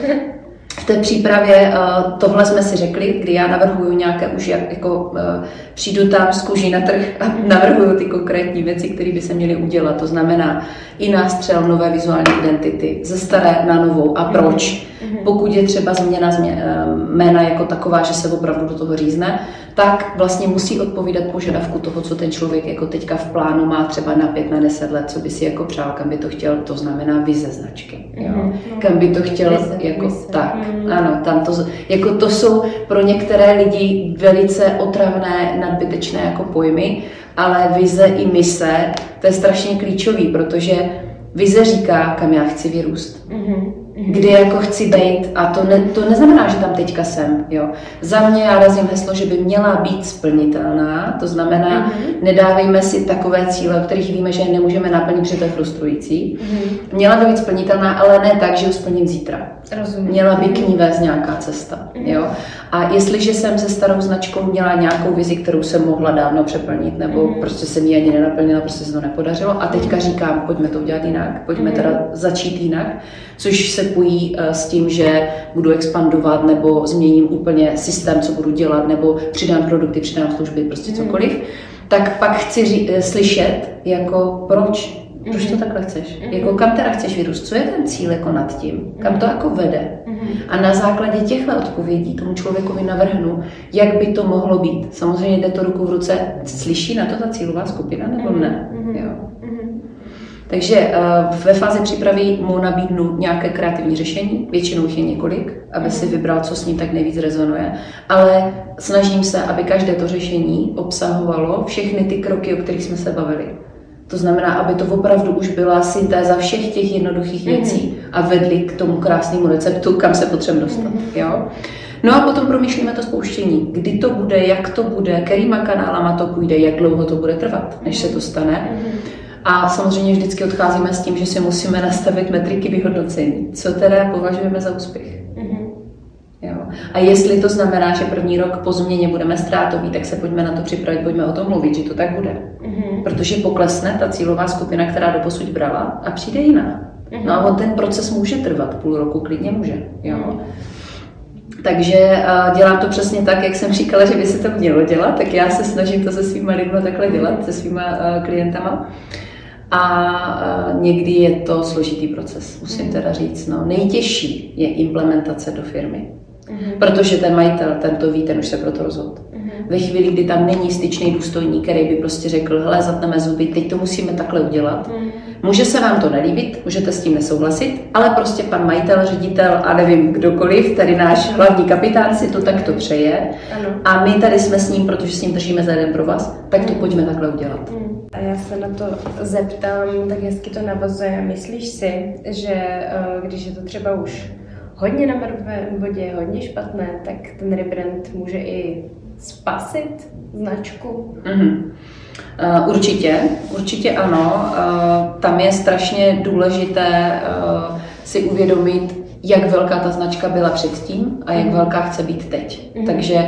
V té přípravě uh, tohle jsme si řekli, kdy já navrhuju nějaké už jako uh, přijdu tam z kůží na trh a navrhuju ty konkrétní věci, které by se měly udělat. To znamená i nástřel nové vizuální identity, ze staré na novou. A proč? Pokud je třeba změna jména jako taková, že se opravdu do toho řízne, tak vlastně musí odpovídat požadavku toho, co ten člověk jako teďka v plánu má třeba na pět, na deset let, co by si jako přál, kam by to chtěl, to znamená vize značky. Jo? Kam by to chtěl vize, jako vize. Tak. Mm. Ano, tam to, jako to jsou pro některé lidi velice otravné, nadbytečné jako pojmy, ale vize i mise, to je strašně klíčový, protože vize říká, kam já chci vyrůst. Mm-hmm. Kde jako chci být a to, ne, to neznamená, že tam teďka jsem. Jo. Za mě já razím heslo, že by měla být splnitelná, to znamená, mm-hmm. nedávejme si takové cíle, o kterých víme, že je nemůžeme naplnit, protože to je frustrující. Mm-hmm. Měla by být splnitelná, ale ne tak, že ji splním zítra. Rozumím. Měla by k ní vést nějaká cesta. Mm-hmm. Jo. A jestliže jsem se starou značkou měla nějakou vizi, kterou jsem mohla dávno přeplnit, nebo mm-hmm. prostě jsem ji ani nenaplnila, prostě se to nepodařilo a teďka říkám, pojďme to udělat jinak, pojďme mm-hmm. teda začít jinak, což se pojí s tím, že budu expandovat nebo změním úplně systém, co budu dělat, nebo přidám produkty, přidám služby, prostě cokoliv, mm. tak pak chci ří, slyšet, jako proč, proč to takhle chceš, mm. jako kam teda chceš vyrůst, co je ten cíl jako nad tím, kam to jako vede. Mm. A na základě těchto odpovědí tomu člověkovi navrhnu, jak by to mohlo být. Samozřejmě jde to ruku v ruce, slyší na to ta cílová skupina nebo ne. Mm. Jo. Takže uh, ve fázi přípravy mu nabídnu nějaké kreativní řešení, většinou je několik, aby si vybral, co s ním tak nejvíc rezonuje, ale snažím se, aby každé to řešení obsahovalo všechny ty kroky, o kterých jsme se bavili. To znamená, aby to opravdu už byla syntéza všech těch jednoduchých věcí a vedli k tomu krásnému receptu, kam se potřebujeme dostat. Jo? No a potom promýšlíme to spouštění. Kdy to bude, jak to bude, kterýma kanálama to půjde, jak dlouho to bude trvat, než se to stane. A samozřejmě vždycky odcházíme s tím, že si musíme nastavit metriky vyhodnocení. Co teda považujeme za úspěch. Mm-hmm. Jo. A jestli to znamená, že první rok po změně budeme ztrátoví, tak se pojďme na to připravit, pojďme o tom mluvit, že to tak bude. Mm-hmm. Protože poklesne ta cílová skupina, která doposud brala a přijde jiná. Mm-hmm. No a on ten proces může trvat, půl roku klidně může. Jo. Mm-hmm. Takže uh, dělám to přesně tak, jak jsem říkala, že by se to mělo dělat, tak já se snažím to se svýma lidmi takhle dělat, se svýma uh, klientama. A uh, někdy je to složitý proces, musím teda říct. No. Nejtěžší je implementace do firmy, mm-hmm. protože ten majitel, ten to ví, ten už se pro to rozhodl. Mm-hmm. Ve chvíli, kdy tam není styčný důstojník, který by prostě řekl, hele, zatneme zuby, teď to musíme takhle udělat. Mm-hmm. Může se vám to nelíbit, můžete s tím nesouhlasit, ale prostě pan majitel, ředitel a nevím kdokoliv, tady náš hlavní kapitán si to takto přeje. Ano. A my tady jsme s ním, protože s ním držíme za jeden pro vás, tak to pojďme takhle udělat. Mm. A já se na to zeptám, tak hezky to navazuje. Myslíš si, že když je to třeba už hodně na mrtvém bodě, hodně špatné, tak ten rebrand může i spasit značku? Mm-hmm. Uh, určitě, určitě ano. Uh, tam je strašně důležité uh, si uvědomit, jak velká ta značka byla předtím a jak velká chce být teď. Mm. Takže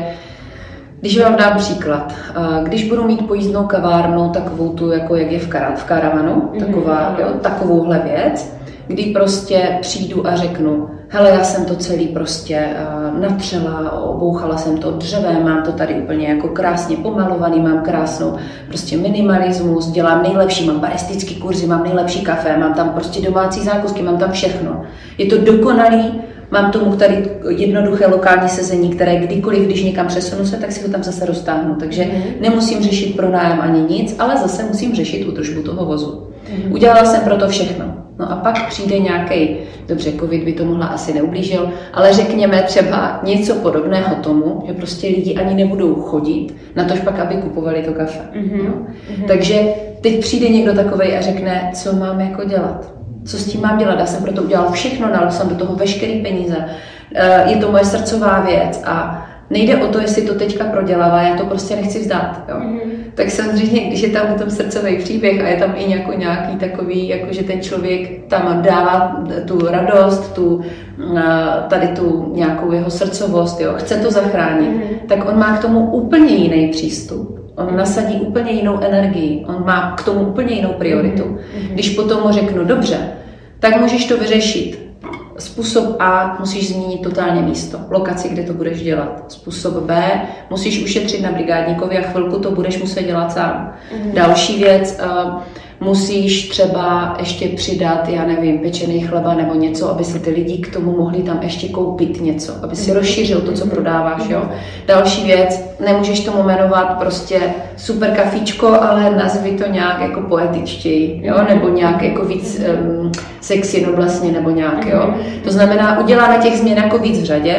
když vám dám příklad, když budu mít pojízdnou kavárnu, takovou tu, jako jak je v, kara, v karavanu, taková, mm. jo, takovouhle věc, kdy prostě přijdu a řeknu, hele, já jsem to celý prostě uh, natřela, obouchala jsem to dřevem, mám to tady úplně jako krásně pomalovaný, mám krásnou prostě minimalismus, dělám nejlepší, mám baristický kurzy, mám nejlepší kafe, mám tam prostě domácí zákusky, mám tam všechno. Je to dokonalý, mám tomu tady jednoduché lokální sezení, které kdykoliv, když někam přesunu se, tak si ho tam zase roztáhnu. Takže mm. nemusím řešit pronájem ani nic, ale zase musím řešit údržbu toho vozu. Mm. Udělala jsem pro to všechno. No a pak přijde nějaký, dobře, covid by to mohla asi neublížil, ale řekněme třeba něco podobného tomu, že prostě lidi ani nebudou chodit, na tož pak, aby kupovali to kafe. Mm-hmm. No. Mm-hmm. Takže teď přijde někdo takovej a řekne, co mám jako dělat. Co s tím mám dělat? Já jsem pro to udělal všechno, dal jsem do toho veškerý peníze. Je to moje srdcová věc a nejde o to, jestli to teďka prodělává, já to prostě nechci vzdát. Jo? Mm-hmm. Tak samozřejmě, když je tam ten srdcový příběh a je tam i jako nějaký takový, jako že ten člověk tam dává tu radost, tu, tady tu nějakou jeho srdcovost, jo? Chce to zachránit, mm-hmm. tak on má k tomu úplně jiný přístup. On nasadí úplně jinou energii, on má k tomu úplně jinou prioritu. Mm-hmm. Když potom mu řeknu, dobře, tak můžeš to vyřešit. Způsob A, musíš změnit totálně místo, lokaci, kde to budeš dělat. Způsob B, musíš ušetřit na brigádníkovi a chvilku to budeš muset dělat sám. Mm-hmm. Další věc, uh, musíš třeba ještě přidat, já nevím, pečený chleba nebo něco, aby si ty lidi k tomu mohli tam ještě koupit něco, aby si rozšířil to, co prodáváš, jo. Další věc, nemůžeš tomu jmenovat prostě super kafíčko, ale nazvi to nějak jako poetičtěji, jo, nebo nějak jako víc um, sexy, no vlastně, nebo nějak, jo. To znamená, uděláme těch změn jako víc v řadě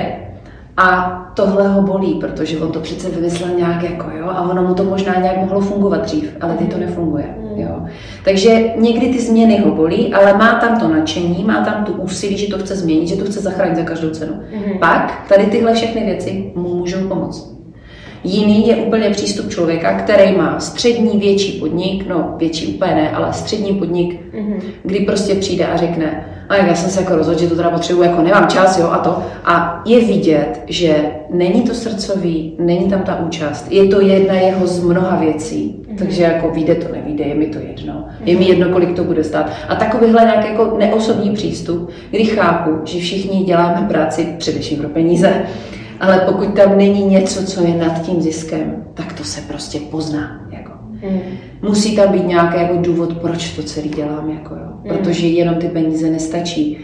a tohle ho bolí, protože on to přece vymyslel nějak jako, jo, a ono mu to možná nějak mohlo fungovat dřív, ale teď to nefunguje, jo. Takže někdy ty změny ho bolí, ale má tam to nadšení, má tam tu úsilí, že to chce změnit, že to chce zachránit za každou cenu. Mm-hmm. Pak tady tyhle všechny věci mu můžou pomoct. Jiný je úplně přístup člověka, který má střední, větší podnik, no větší úplně ne, ale střední podnik, mm-hmm. kdy prostě přijde a řekne, a já jsem se jako rozhodl, že to teda potřebuji, jako nemám čas, jo, a to. A je vidět, že není to srdcový, není tam ta účast, je to jedna jeho z mnoha věcí. Mm-hmm. Takže jako vyjde to, nevyjde, je mi to jedno. Mm-hmm. Je mi jedno, kolik to bude stát. A takovýhle nějaký jako neosobní přístup, kdy chápu, že všichni děláme práci především pro peníze, ale pokud tam není něco, co je nad tím ziskem, tak to se prostě pozná. Jako. Mm. Musí tam být nějaký jako důvod, proč to celý dělám. Jako, jo. Protože jenom ty peníze nestačí.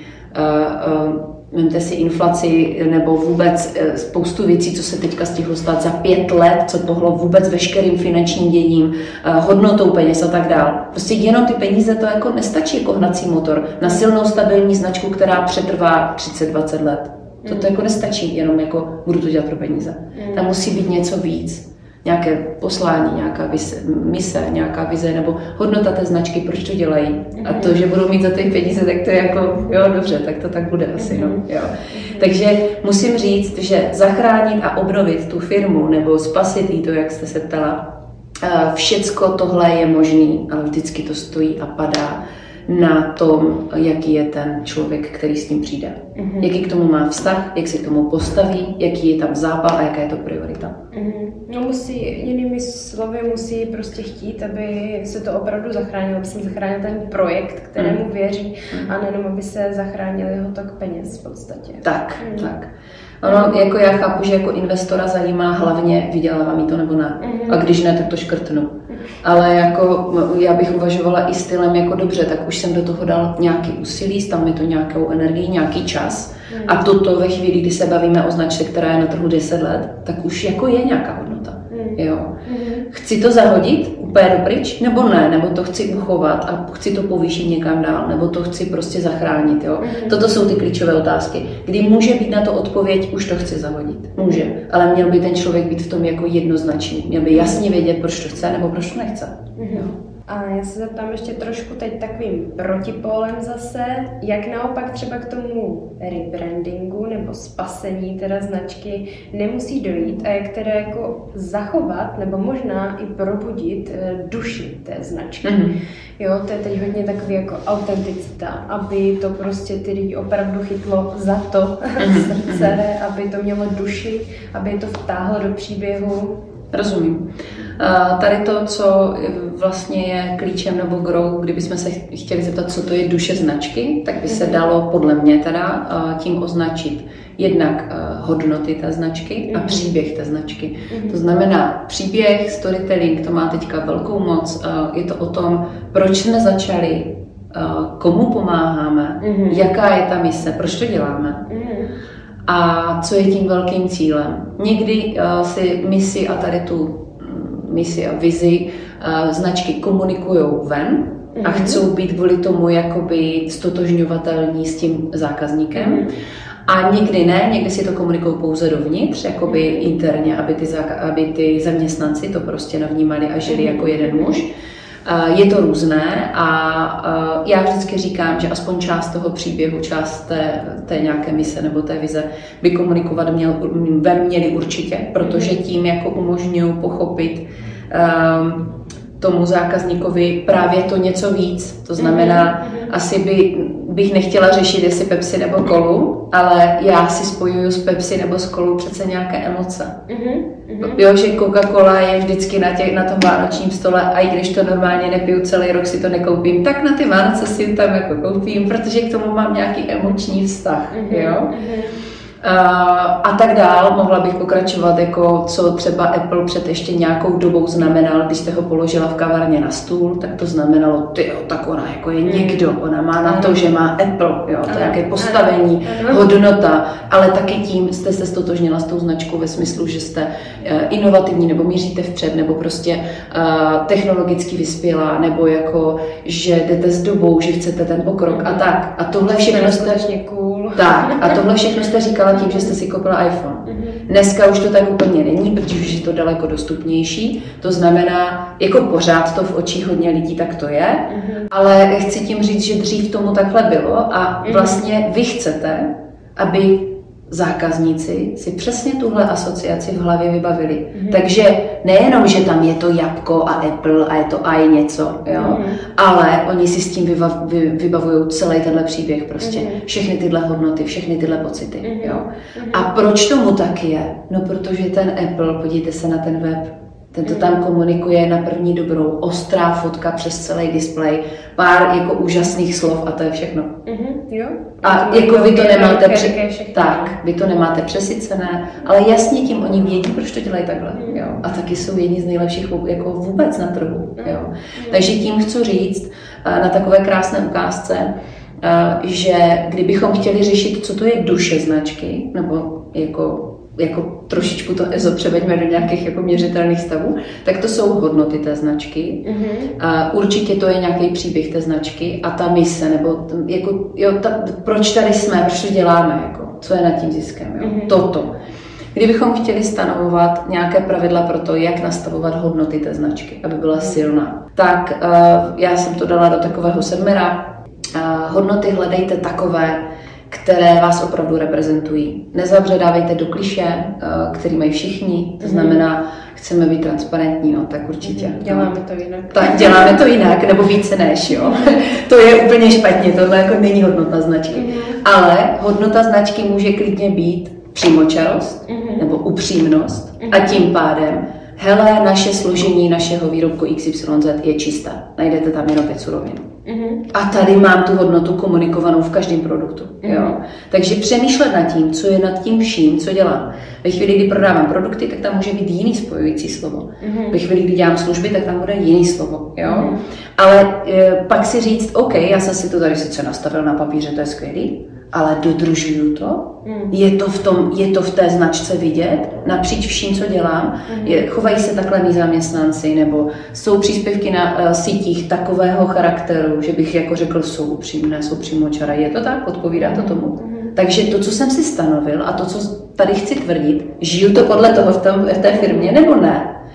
Uh, uh, Vemte si inflaci nebo vůbec uh, spoustu věcí, co se teďka stihlo stát za pět let, co pohlo vůbec veškerým finančním děním, uh, hodnotou peněz a tak dál. Prostě jenom ty peníze to jako nestačí jako hnací motor na silnou stabilní značku, která přetrvá třicet dvacet let. To, to jako nestačí, jenom jako budu to dělat pro peníze. Mm. Tam musí být něco víc. Nějaké poslání, nějaká vize, mise, nějaká vize nebo hodnota té značky, proč to dělají. Mm. A to, že budou mít za ty peníze, tak to je jako, jo, dobře, tak to tak bude asi, no. Jo. Mm. Takže musím říct, že zachránit a obnovit tu firmu nebo spasit jí to, jak jste se ptala, všecko tohle je možný, ale vždycky to stojí a padá na tom, jaký je ten člověk, který s tím přijde. Mm-hmm. Jaký k tomu má vztah, jak se k tomu postaví, jaký je tam zápal a jaká je to priorita. Mm-hmm. No musí, jinými slovy, musí prostě chtít, aby se to opravdu zachránilo, aby se zachránil ten projekt, kterému mm. věří, mm. a nejenom, aby se zachránil jeho tok peněz v podstatě. Tak, mm. tak. Ono, jako já chápu, že jako investora zajímá hlavně, vydělává mi to nebo ne. Mm-hmm. A když ne, tak to škrtnu. Ale jako já bych uvažovala i stylem jako dobře, tak už jsem do toho dal nějaký úsilí, tam mi to nějakou energii, nějaký čas. Mm. A toto ve chvíli, kdy se bavíme o značce, která je na trhu deset let, tak už jako je nějaká hodnota. Mm. Jo. Mm. Chci to zahodit úplně dopryč, nebo ne, nebo to chci uchovat a chci to povýšit někam dál, nebo to chci prostě zachránit. Jo. Mm. Toto jsou ty klíčové otázky, kdy může být na to odpověď, už to chci zahodit. Může, ale měl by ten člověk být v tom jako jednoznačný. Měl by jasně vědět, proč to chce, nebo proč to nechce. Mm. Jo. A já se zeptám ještě trošku teď takovým protipólem zase, jak naopak třeba k tomu rebrandingu nebo spasení teda značky nemusí dojít a jak teda jako zachovat nebo možná i probudit duši té značky. Mm-hmm. Jo, to je teď hodně takový jako autenticita, aby to prostě ty lidi opravdu chytlo za to mm-hmm. srdce, aby to mělo duši, aby to vtáhlo do příběhu. Rozumím. Tady to, co vlastně je klíčem nebo grou, kdybychom se chtěli zeptat, co to je duše značky, tak by se dalo podle mě teda tím označit jednak hodnoty té značky a příběh té značky. To znamená příběh, storytelling, to má teďka velkou moc. Je to o tom, proč jsme začali, komu pomáháme, jaká je ta mise, proč to děláme. A co je tím velkým cílem. Někdy uh, si misi a tady tu um, misi a vizi uh, značky komunikujou ven mm-hmm. a chcou být kvůli tomu jakoby stotožňovatelní s tím zákazníkem. Mm-hmm. A někdy ne, někdy si to komunikují pouze dovnitř, jakoby interně, aby ty, aby ty zaměstnanci to prostě navnímali a žili jako jeden muž. Je to různé a já vždycky říkám, že aspoň část toho příběhu, část té, té nějaké mise nebo té vize by komunikovat měl, ven měli určitě, protože tím jako umožňují pochopit um, tomu zákazníkovi právě to něco víc. To znamená, mm-hmm. asi by, bych nechtěla řešit, jestli Pepsi nebo kolu, ale já si spojuju s Pepsi nebo s kolou přece nějaké emoce. Mm-hmm. Jo, že Coca-Cola je vždycky na, těch, na tom vánočním stole a i když to normálně nepiju celý rok, si to nekoupím, tak na ty Vánoce si tam jako koupím, protože k tomu mám nějaký emoční vztah. Mm-hmm. Jo? Mm-hmm. Uh, a tak dál, mohla bych pokračovat, jako co třeba Apple před ještě nějakou dobou znamenal, když jste ho položila v kavárně na stůl, tak to znamenalo, tyjo, tak ona jako je někdo, ona má na to, že má Apple, jo, to je nějaké postavení, hodnota, ale taky tím jste se stotožnila s tou značkou ve smyslu, že jste uh, inovativní, nebo míříte vpřed, nebo prostě uh, technologicky vyspělá, nebo jako, že jdete s dobou, že chcete ten pokrok a tak. A tohle všechno jste... cool. Tak, a tohle všechno jste říkala tím, že jste si koupila iPhone. Dneska už to tak úplně není, protože už je to daleko dostupnější. To znamená, jako pořád to v očích hodně lidí tak to je, ale chci tím říct, že dřív tomu takhle bylo a vlastně vy chcete, aby zákazníci si přesně tuhle asociaci v hlavě vybavili. Mm-hmm. Takže nejenom, že tam je to jabko a Apple a je to i něco, jo, mm-hmm. ale oni si s tím vybav, vy, vybavují celý tenhle příběh prostě. Mm-hmm. Všechny tyhle hodnoty, všechny tyhle pocity, mm-hmm. jo. Mm-hmm. A proč tomu tak je? No protože ten Apple, podívejte se na ten web, ten to tam komunikuje na první dobrou, ostrá fotka přes celý displej, pár jako úžasných slov a to je všechno. Mm-hmm, jo. A to jako vy to nemáte pře- tak, vy to nemáte přesycené, ale jasně tím oni vědí, proč to dělají takhle. Mm. Jo. A taky jsou jedni z nejlepších jako vůbec na trhu. Jo. Mm. Takže tím chci říct na takové krásné ukázce, že kdybychom chtěli řešit, co to je duše značky, nebo jako jako trošičku to EZO převeďme do nějakých jako měřitelných stavů, tak to jsou hodnoty té značky. Mm-hmm. A určitě to je nějaký příběh té značky a ta mise, nebo jako, jo, ta, proč tady jsme, proč to děláme, jako, co je nad tím ziskem. Jo? Mm-hmm. Toto. Kdybychom chtěli stanovovat nějaké pravidla pro to, jak nastavovat hodnoty té značky, aby byla silná, tak uh, já jsem to dala do takového sedmera. Uh, hodnoty hledejte takové, které vás opravdu reprezentují. Nezabředávejte do klišé, který mají všichni, to znamená, chceme být transparentní, no tak určitě. Děláme to jinak. Tak děláme to jinak, nebo více než, jo. To je úplně špatně, tohle jako není hodnota značky. Mm-hmm. Ale hodnota značky může klidně být přímočarost, mm-hmm. nebo upřímnost mm-hmm. a tím pádem hele, naše složení našeho výrobku X Y Z je čisté. Najdete tam jenom pět surovin. Mm-hmm. A tady mám tu hodnotu komunikovanou v každém produktu. Mm-hmm. Jo? Takže přemýšlet nad tím, co je nad tím vším, co dělám. Ve chvíli, kdy prodávám produkty, tak tam může být jiný spojující slovo. Mm-hmm. Ve chvíli, kdy dělám služby, tak tam bude jiný slovo. Jo? Mm-hmm. Ale e, pak si říct, OK, já jsem si to tady sice nastavil na papíře, to je skvělý, ale dodržuju to. Mm. Je to v tom, je to v té značce vidět, napříč vším, co dělám. Mm. Je, chovají se takhle mý zaměstnanci, nebo jsou příspěvky na uh, sítích takového charakteru, že bych jako řekl, jsou upřímné, jsou přímočaré. Je to tak? Odpovídá to tomu? Mm. Takže to, co jsem si stanovil a to, co tady chci tvrdit, žiju to podle toho v, tom, v té firmě, nebo ne?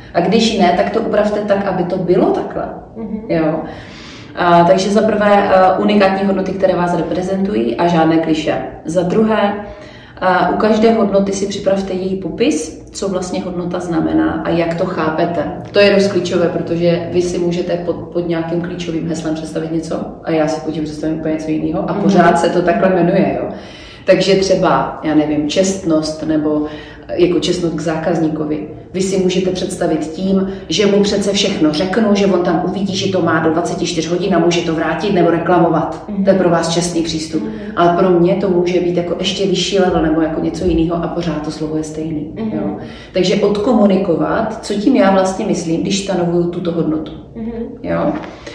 A když ne, tak to upravte tak, aby to bylo takhle. Mm-hmm. Jo? A, takže za prvé uh, unikátní hodnoty, které vás reprezentují a žádné klišé. Za druhé, uh, u každé hodnoty si připravte její popis, co vlastně hodnota znamená a jak to chápete. To je dost klíčové, protože vy si můžete pod, pod nějakým klíčovým heslem představit něco a já si pod tím představím úplně něco jiného a pořád se to takhle jmenuje. Jo? Takže třeba, já nevím, čestnost nebo jako čestnost k zákazníkovi. Vy si můžete představit tím, že mu přece všechno řeknu, že on tam uvidí, že to má do dvacet čtyři hodin a může to vrátit nebo reklamovat. Mm-hmm. To je pro vás čestný přístup. Mm-hmm. Ale pro mě to může být jako ještě vyšší level nebo jako něco jiného a pořád to slovo je stejný. Mm-hmm. Jo? Takže odkomunikovat, co tím já vlastně myslím, když stanovuju tuto hodnotu. Mm-hmm. Jo?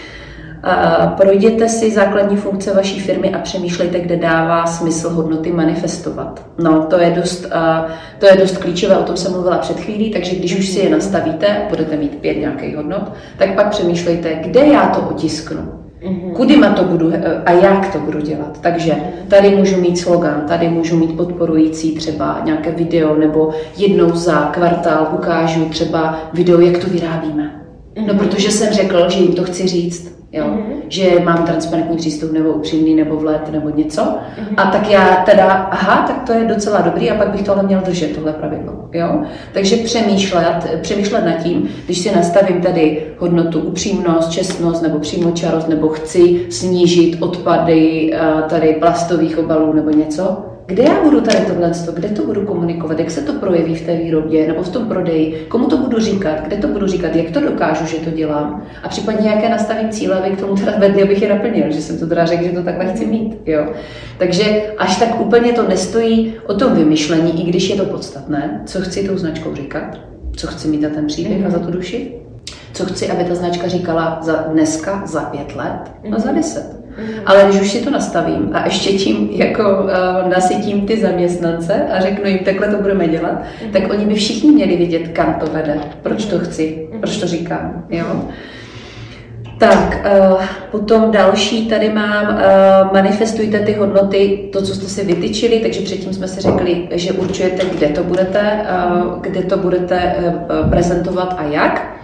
A projděte si základní funkce vaší firmy a přemýšlejte, kde dává smysl hodnoty manifestovat. No, to je dost, uh, to je dost klíčové, o tom jsem mluvila před chvílí, takže když už si je nastavíte, budete mít pět nějakých hodnot, tak pak přemýšlejte, kde já to otisknu, kudy ma to budu a jak to budu dělat. Takže tady můžu mít slogan, tady můžu mít podporující třeba nějaké video, nebo jednou za kvartál ukážu třeba video, jak to vyrábíme. No, protože jsem řekl, že jim to chci říct. Jo? Mm-hmm. Že mám transparentní přístup nebo upřímný nebo vlet nebo něco. Mm-hmm. A tak já teda, aha, tak to je docela dobrý a pak bych tohle měl držet, tohle pravidlo. Jo? Takže přemýšlet, přemýšlet nad tím, když si nastavím tady hodnotu upřímnost, čestnost nebo přímočarost nebo chci snížit odpady tady plastových obalů nebo něco, kde já budu tady tohle, kde to budu komunikovat, jak se to projeví v té výrobě nebo v tom prodeji, komu to budu říkat, kde to budu říkat, jak to dokážu, že to dělám a případně jaké nastavím cíle, aby k tomu teda vedli, abych je naplnil, že jsem to teda řekl, že to takhle chci mít. Jo. Takže až tak úplně to nestojí o tom vymyšlení, i když je to podstatné, co chci tou značkou říkat, co chci mít za ten příběh mm-hmm. a za tu duši, co chci, aby ta značka říkala za dneska, za pět let a za deset. Ale když už si to nastavím a ještě tím jako uh, nasytím ty zaměstnance a řeknu jim, takhle to budeme dělat, mm. tak oni by všichni měli vidět, kam to vede, proč to chci, mm. proč to říkám. Jo? Tak, uh, potom další tady mám, uh, manifestujte ty hodnoty, to, co jste si vytyčili, takže předtím jsme si řekli, že určujete, kde to budete, uh, kde to budete uh, prezentovat a jak.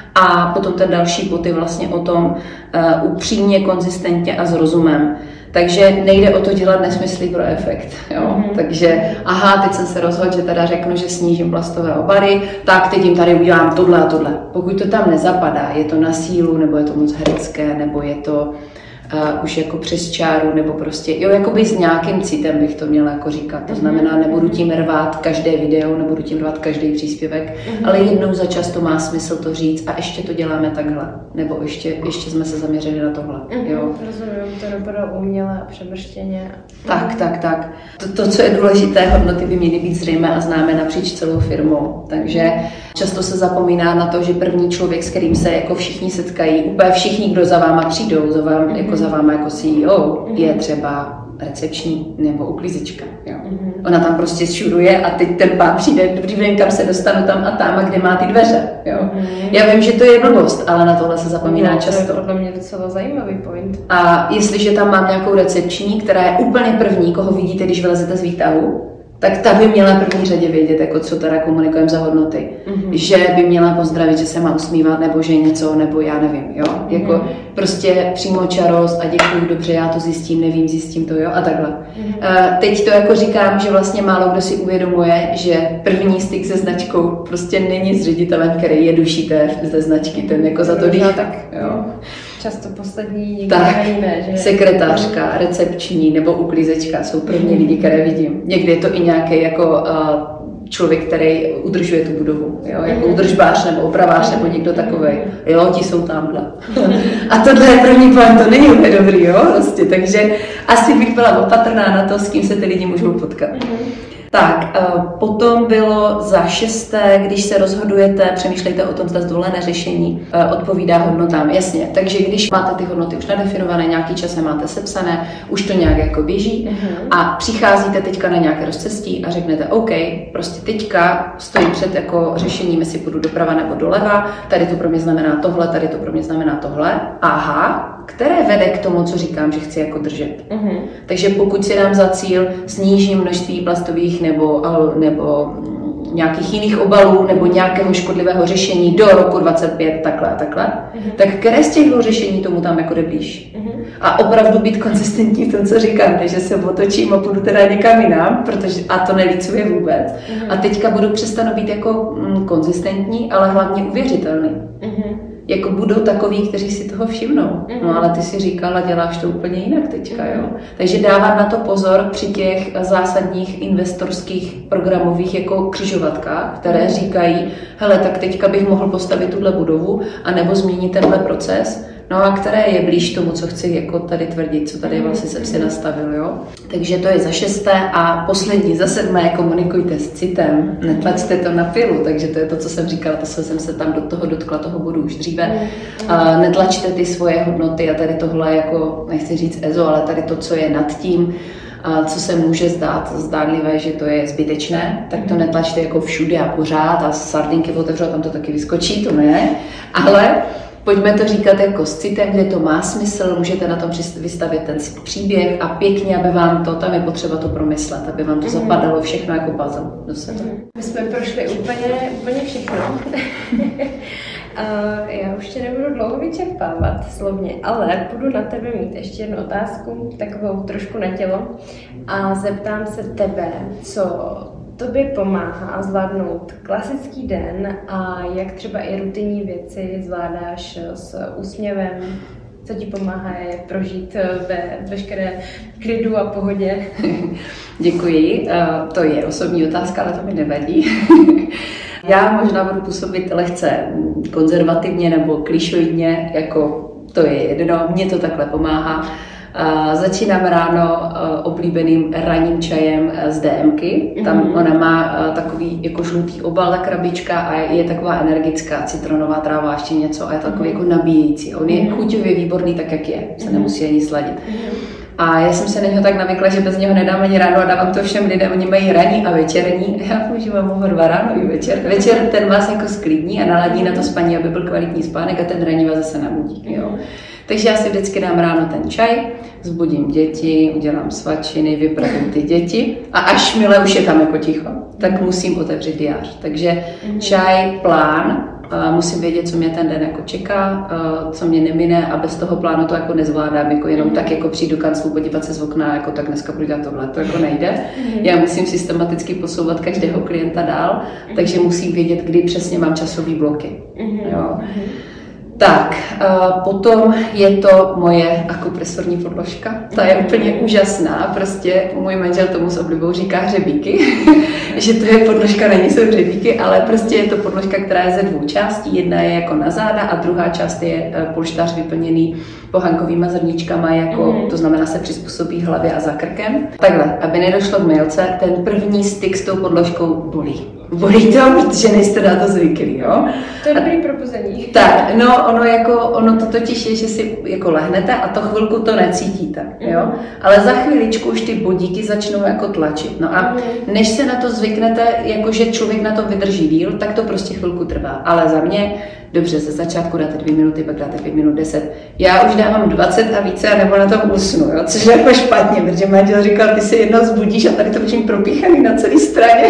A potom ten další bod je vlastně o tom uh, upřímně, konzistentně a s rozumem. Takže nejde o to dělat nesmysly pro efekt. Jo? Mm-hmm. Takže aha, teď jsem se rozhodl, že teda řeknu, že snížím plastové obaly, tak teď jim tady udělám tohle a tohle. Pokud to tam nezapadá, je to na sílu, nebo je to moc herecké, nebo je to uh, už jako přes čáru, nebo prostě, jo, jakoby s nějakým citem bych to měla jako říkat. To znamená, nebudu tím rvát každé video, nebudu tím rvát každý příspěvek, mm-hmm. ale jednou za čas to má smysl to říct a ještě to děláme takhle. Nebo ještě, ještě jsme se zaměřili na tohle. Mm-hmm. Jo. Rozumím, to dopadá uměle a přemrštěně. Tak, mm-hmm. tak, tak. To, to, co je důležité, hodnoty by měly být zřejmé a známé napříč celou firmou. Takže často se zapomíná na to, že první člověk, s kterým se jako všichni setkají, úplně všichni, kdo za váma přijdou, za vám, mm-hmm. jako za váma jako C E O, mm-hmm. je třeba recepční nebo uklízečka. Jo. Mm-hmm. Ona tam prostě šuruje a teď ten pán přijde, dobrý den, kam se dostanu tam a tam a kde má ty dveře. Jo. Mm-hmm. Já vím, že to je blbost, ale na tohle se zapomíná no, často. To je podle mě docela zajímavý point. A jestliže tam mám nějakou recepční, která je úplně první, koho vidíte, když vylezete z výtahu, tak ta by měla v první řadě vědět, jako co teda komunikujeme za hodnoty. Mm-hmm. Že by měla pozdravit, že se má usmívat, nebo že něco, nebo já nevím, jo. Mm-hmm. Jako prostě přímočarost a děkuju, dobře, já to zjistím, nevím, zjistím to, jo, a takhle. Mm-hmm. Uh, teď to jako říkám, že vlastně málo kdo si uvědomuje, že první styk se značkou prostě není s ředitelem, který je duší té, té značky, ten jako za to dýchá. Tak, jo. Často poslední někdy tak, jiné, že? Sekretářka, recepční nebo uklízečka jsou první lidi, které vidím. Někdy je to i nějaký jako uh, člověk, který udržuje tu budovu, jo? Jako udržbář nebo opravář nebo někdo takovej. Jo, ti jsou tamhle. A tohle je první plán, to není úplně dobrý, jo? Vlastně. Takže asi bych byla opatrná na to, s kým se ty lidi můžou potkat. Tak, potom bylo za šesté, když se rozhodujete, přemýšlejte o tom, zda zvolené řešení odpovídá hodnotám. Jasně, takže když máte ty hodnoty už nadefinované, nějaký čas máte sepsané, už to nějak jako běží uh-huh. a přicházíte teďka na nějaké rozcestí a řeknete, OK, prostě teďka stojím před jako řešením, jestli půjdu doprava nebo doleva, tady to pro mě znamená tohle, tady to pro mě znamená tohle. Aha, které vede k tomu, co říkám, že chci jako držet. Uh-huh. Takže pokud si dám za cíl, snížím množství plastových nebo, nebo nějakých jiných obalů nebo nějakého škodlivého řešení do roku dvacet pět, takhle a takhle, mm-hmm. tak které z těch dvou řešení tomu tam jako jde blíž. Mm-hmm. A opravdu být konzistentní v tom, co říkám, takže se otočím a půjdu teda někam jinam, protože a to nelícuje vůbec. Mm-hmm. A teďka budu přestanu být jako mm, konzistentní, ale hlavně uvěřitelný. Mm-hmm. Jako budou takoví, kteří si toho všimnou. Mm-hmm. No ale ty si říkala, děláš to úplně jinak teďka, mm-hmm. jo. Takže dávat na to pozor při těch zásadních investorských programových jako křižovatkách, které mm-hmm. říkají, hele, tak teďka bych mohl postavit tuhle budovu, anebo změnit tenhle proces. No a které je blíž tomu, co chci jako tady tvrdit, co tady vlastně jsem si nastavil, jo. Takže to je za šesté a poslední, za sedmé, komunikujte s citem, netlačte to na pilu, takže to je to, co jsem říkala, to jsem se tam do toho dotkla toho bodu už dříve. A netlačte ty svoje hodnoty a tady tohle jako, nechci říct ezo, ale tady to, co je nad tím, a co se může zdát zdánlivé, že to je zbytečné, tak to netlačte jako všude a pořád a sardinky otevřou, tam to taky vyskočí, to ne, ale pojďme to říkat jako s citem, kde to má smysl, můžete na tom vystavit ten příběh a pěkně, aby vám to, tam je potřeba to promyslet, aby vám to zapadalo všechno jako puzzle do sebe. My jsme prošli úplně, úplně všechno. Uh, já už tě nebudu dlouho vyčerpávat slovně, ale budu na tebe mít ještě jednu otázku, takovou trošku na tělo a zeptám se tebe, co tobě pomáhá zvládnout klasický den a jak třeba i rutinní věci zvládáš s úsměvem, co ti pomáhá je prožít ve veškeré klidu a pohodě. Děkuji, to je osobní otázka, ale to mi nevadí. Já možná budu působit lehce konzervativně nebo klišoidně, jako to je jedno, mně to takhle pomáhá. Uh, začínám ráno uh, oblíbeným ranním čajem z DMky. Tam mm-hmm. ona má uh, takový jako žlutý obal, ta krabička a je taková energická, citronová tráva, ještě něco a je takový mm-hmm. jako nabíjející. On je mm-hmm. chuťově výborný tak, jak je, se mm-hmm. nemusí ani sladit. Mm-hmm. A já jsem se na něho tak navykla, že bez něho nedám ani ráno a dávám to všem lidem, oni mají ranní a večerní. Já používám ho dva ráno i večer. Večer ten vás jako sklidní a naladí na to spaní, aby byl kvalitní spánek a ten ranní vás zase nabudí. Jo. Takže já si vždycky dám ráno ten čaj, vzbudím děti, udělám svačiny, vypravím ty děti a až mile už je tam jako ticho, tak musím otevřít diář. Takže čaj, plán, musím vědět, co mě ten den jako čeká, co mě nemine a bez toho plánu to jako nezvládám, jako jenom tak jako přijdu kanclu, podívat se z okna, jako tak dneska budu dělat tohle, to jako nejde. Já musím systematicky posouvat každého klienta dál, takže musím vědět, kdy přesně mám časové bloky. Jo. Tak, potom je to moje akupresorní podložka. Ta je úplně úžasná, prostě můj manžel tomu s oblibou říká hřebíky, že to je podložka, není jsou hřebíky, ale prostě je to podložka, která je ze dvou částí. Jedna je jako na záda a druhá část je polštář vyplněný pohankovýma zrníčkama, jako, mm. to znamená se přizpůsobí hlavě a za krkem. Takhle, aby nedošlo k mylce, ten první styk s tou podložkou bolí. Bolí to, protože nejste na to zvyklí, jo? To je dobrý probuzení. Tak, no ono jako, ono to totiž je, že si jako lehnete a to chvilku to necítíte, jo? Mm. Ale za chviličku už ty bodíky začnou jako tlačit, no a mm. než se na to zvyknete, jakože člověk na tom vydrží díl, tak to prostě chvilku trvá, ale za mě dobře, ze začátku dáte dvě minuty, pak dáte pět minut, deset. Já už dávám dvacet a více, nebo na tom usnu, jo? Což je jako špatně, protože manžel říkal, ty se jednou zbudíš a tady to už propíchaný na celé straně.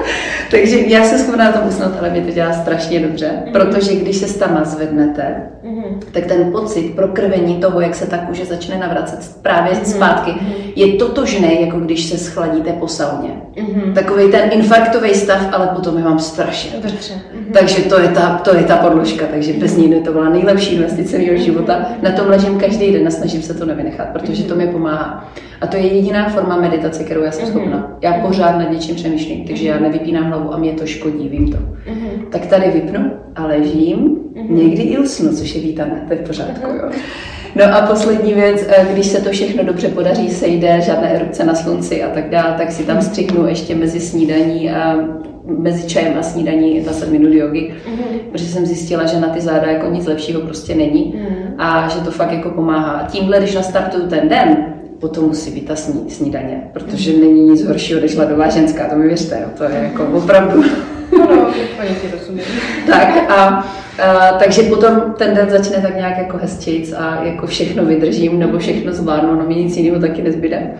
Takže já se schopná na tom usnout, ale mě to dělá strašně dobře, mm-hmm. protože když se stama zvednete, mm-hmm. tak ten pocit prokrvení toho, jak se ta kůže začne navracet právě mm-hmm. zpátky, je totožný, jako když se schladíte po sauně. Mm-hmm. Takový ten infarktový stav, ale potom je vám strašně dobře. Mm-hmm. Takže to je ta, to je ta podložka, takže bez ní to byla nejlepší investice mého života. Na tom ležím každý den a snažím se to nevynechat, protože to mi pomáhá. A to je jediná forma meditace, kterou já jsem schopna. Já pořád nad něčím přemýšlím, takže já nevypínám hlavu a mě to škodí, vím to. Tak tady vypnu a ležím, někdy i usnu, což je vítané, to je v pořádku. Jo. No a poslední věc, když se to všechno dobře podaří, sejde, žádné erupce na slunci a tak dále, tak si tam střihnu ještě mezi snídaní a mezi čajem a snídaní dvacet minut jogy, mm-hmm. protože jsem zjistila, že na ty záda jako nic lepšího prostě není mm-hmm. a že to fakt jako pomáhá. Tímhle, když nastartuju ten den, potom musí být ta sní, snídaně, protože mm-hmm. není nic horšího než hladová ženská, to mi věřte, jo, to je jako opravdu. No, úplně ti rozumím. Tak a, a takže potom ten den začne tak nějak jako hezčejc a jako všechno vydržím nebo všechno zvládnu, no mi nic jiného taky nezbyde.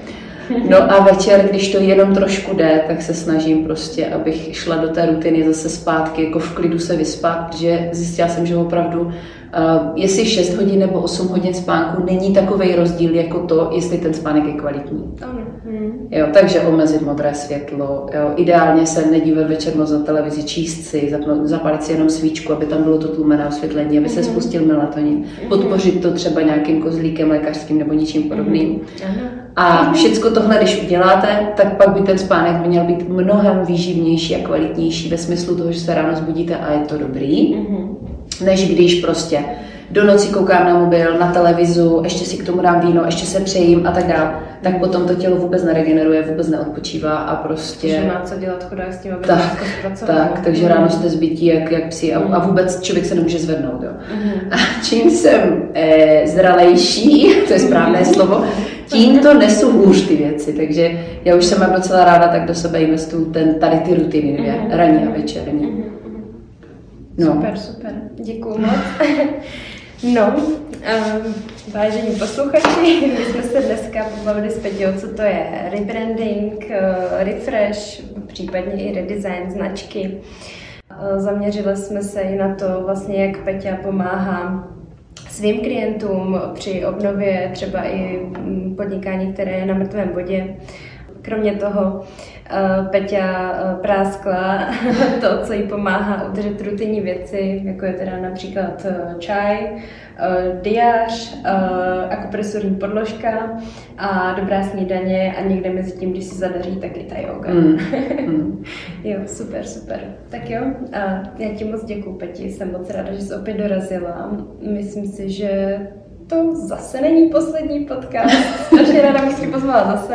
No a večer, když to jenom trošku jde, tak se snažím prostě, abych šla do té rutiny zase zpátky, jako v klidu se vyspat, protože zjistila jsem, že opravdu, uh, jestli šest hodin nebo osm hodin spánku není takovej rozdíl jako to, jestli ten spánek je kvalitní. Hmm. Jo, takže omezit modré světlo, jo, ideálně se nedívat večer moc na televizi, číst si, zapálit si jenom svíčku, aby tam bylo to tlumené osvětlení, aby se spustil melatonin, podpořit to třeba nějakým kozlíkem lékařským nebo něčím podobným. A všecko tohle, když uděláte, tak pak by ten spánek měl být mnohem výživnější a kvalitnější ve smyslu toho, že se ráno zbudíte a je to dobrý, než když prostě do noci koukám na mobil, na televizu, ještě si k tomu dám víno, ještě se přejím a tak dále, tak potom to tělo vůbec neregeneruje, vůbec neodpočívá a prostě... Že má co dělat chudák s tím, aby tak, tak, takže ráno jste zbytí jak, jak psi a, a vůbec člověk se nemůže zvednout. Jo. Mm. A čím jsem eh, zralejší, to je správné slovo, tím to nesu hůř ty věci, takže já už jsem docela ráda, tak do sebe investuju ten, tady ty rutiny dvě, mm. ranní a večerní. Mm. No. Super, super, děkuju moc. No, um, vážení posluchači, my jsme se dneska pobavili s Peťou, co to je rebranding, uh, refresh, případně i redesign značky. Uh, zaměřili jsme se i na to, vlastně, jak Peťa pomáhá svým klientům při obnově třeba i podnikání, které je na mrtvém bodě. Kromě toho Peťa práskla to, co jí pomáhá udržet rutinní věci, jako je teda například čaj, diář, akupresurní podložka a dobrá snídaně a někde mezi tím, když si zadaří, tak i ta yoga. Mm. Mm. Jo, super, super. Tak jo, a já ti moc děkuju, Peti, jsem moc ráda, že jsi opět dorazila. Myslím si, že to zase není poslední podcast. Strašně ráda bych si pozvala zase.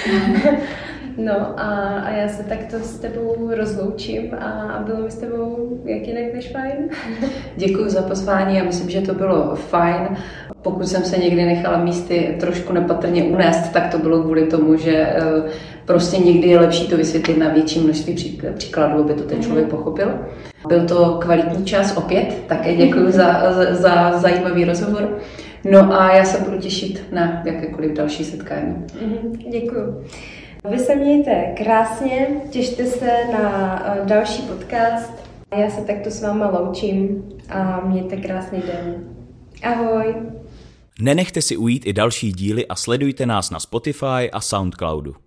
No a, a já se takto s tebou rozloučím a bylo mi s tebou jak jinak než fajn. Děkuji za pozvání, já myslím, že to bylo fajn. Pokud jsem se někdy nechala místy trošku nepatrně unést, tak to bylo kvůli tomu, že prostě někdy je lepší to vysvětlit na větší množství příkladů, aby to ten člověk pochopil. Byl to kvalitní čas opět, také děkuji za, za, za zajímavý rozhovor. No a já se budu těšit na jakékoliv další setkání. Děkuji. Vy se mějte krásně, těšte se na další podcast. Já se takto s váma loučím a mějte krásný den. Ahoj. Nenechte si ujít i další díly a sledujte nás na Spotify a Soundcloudu.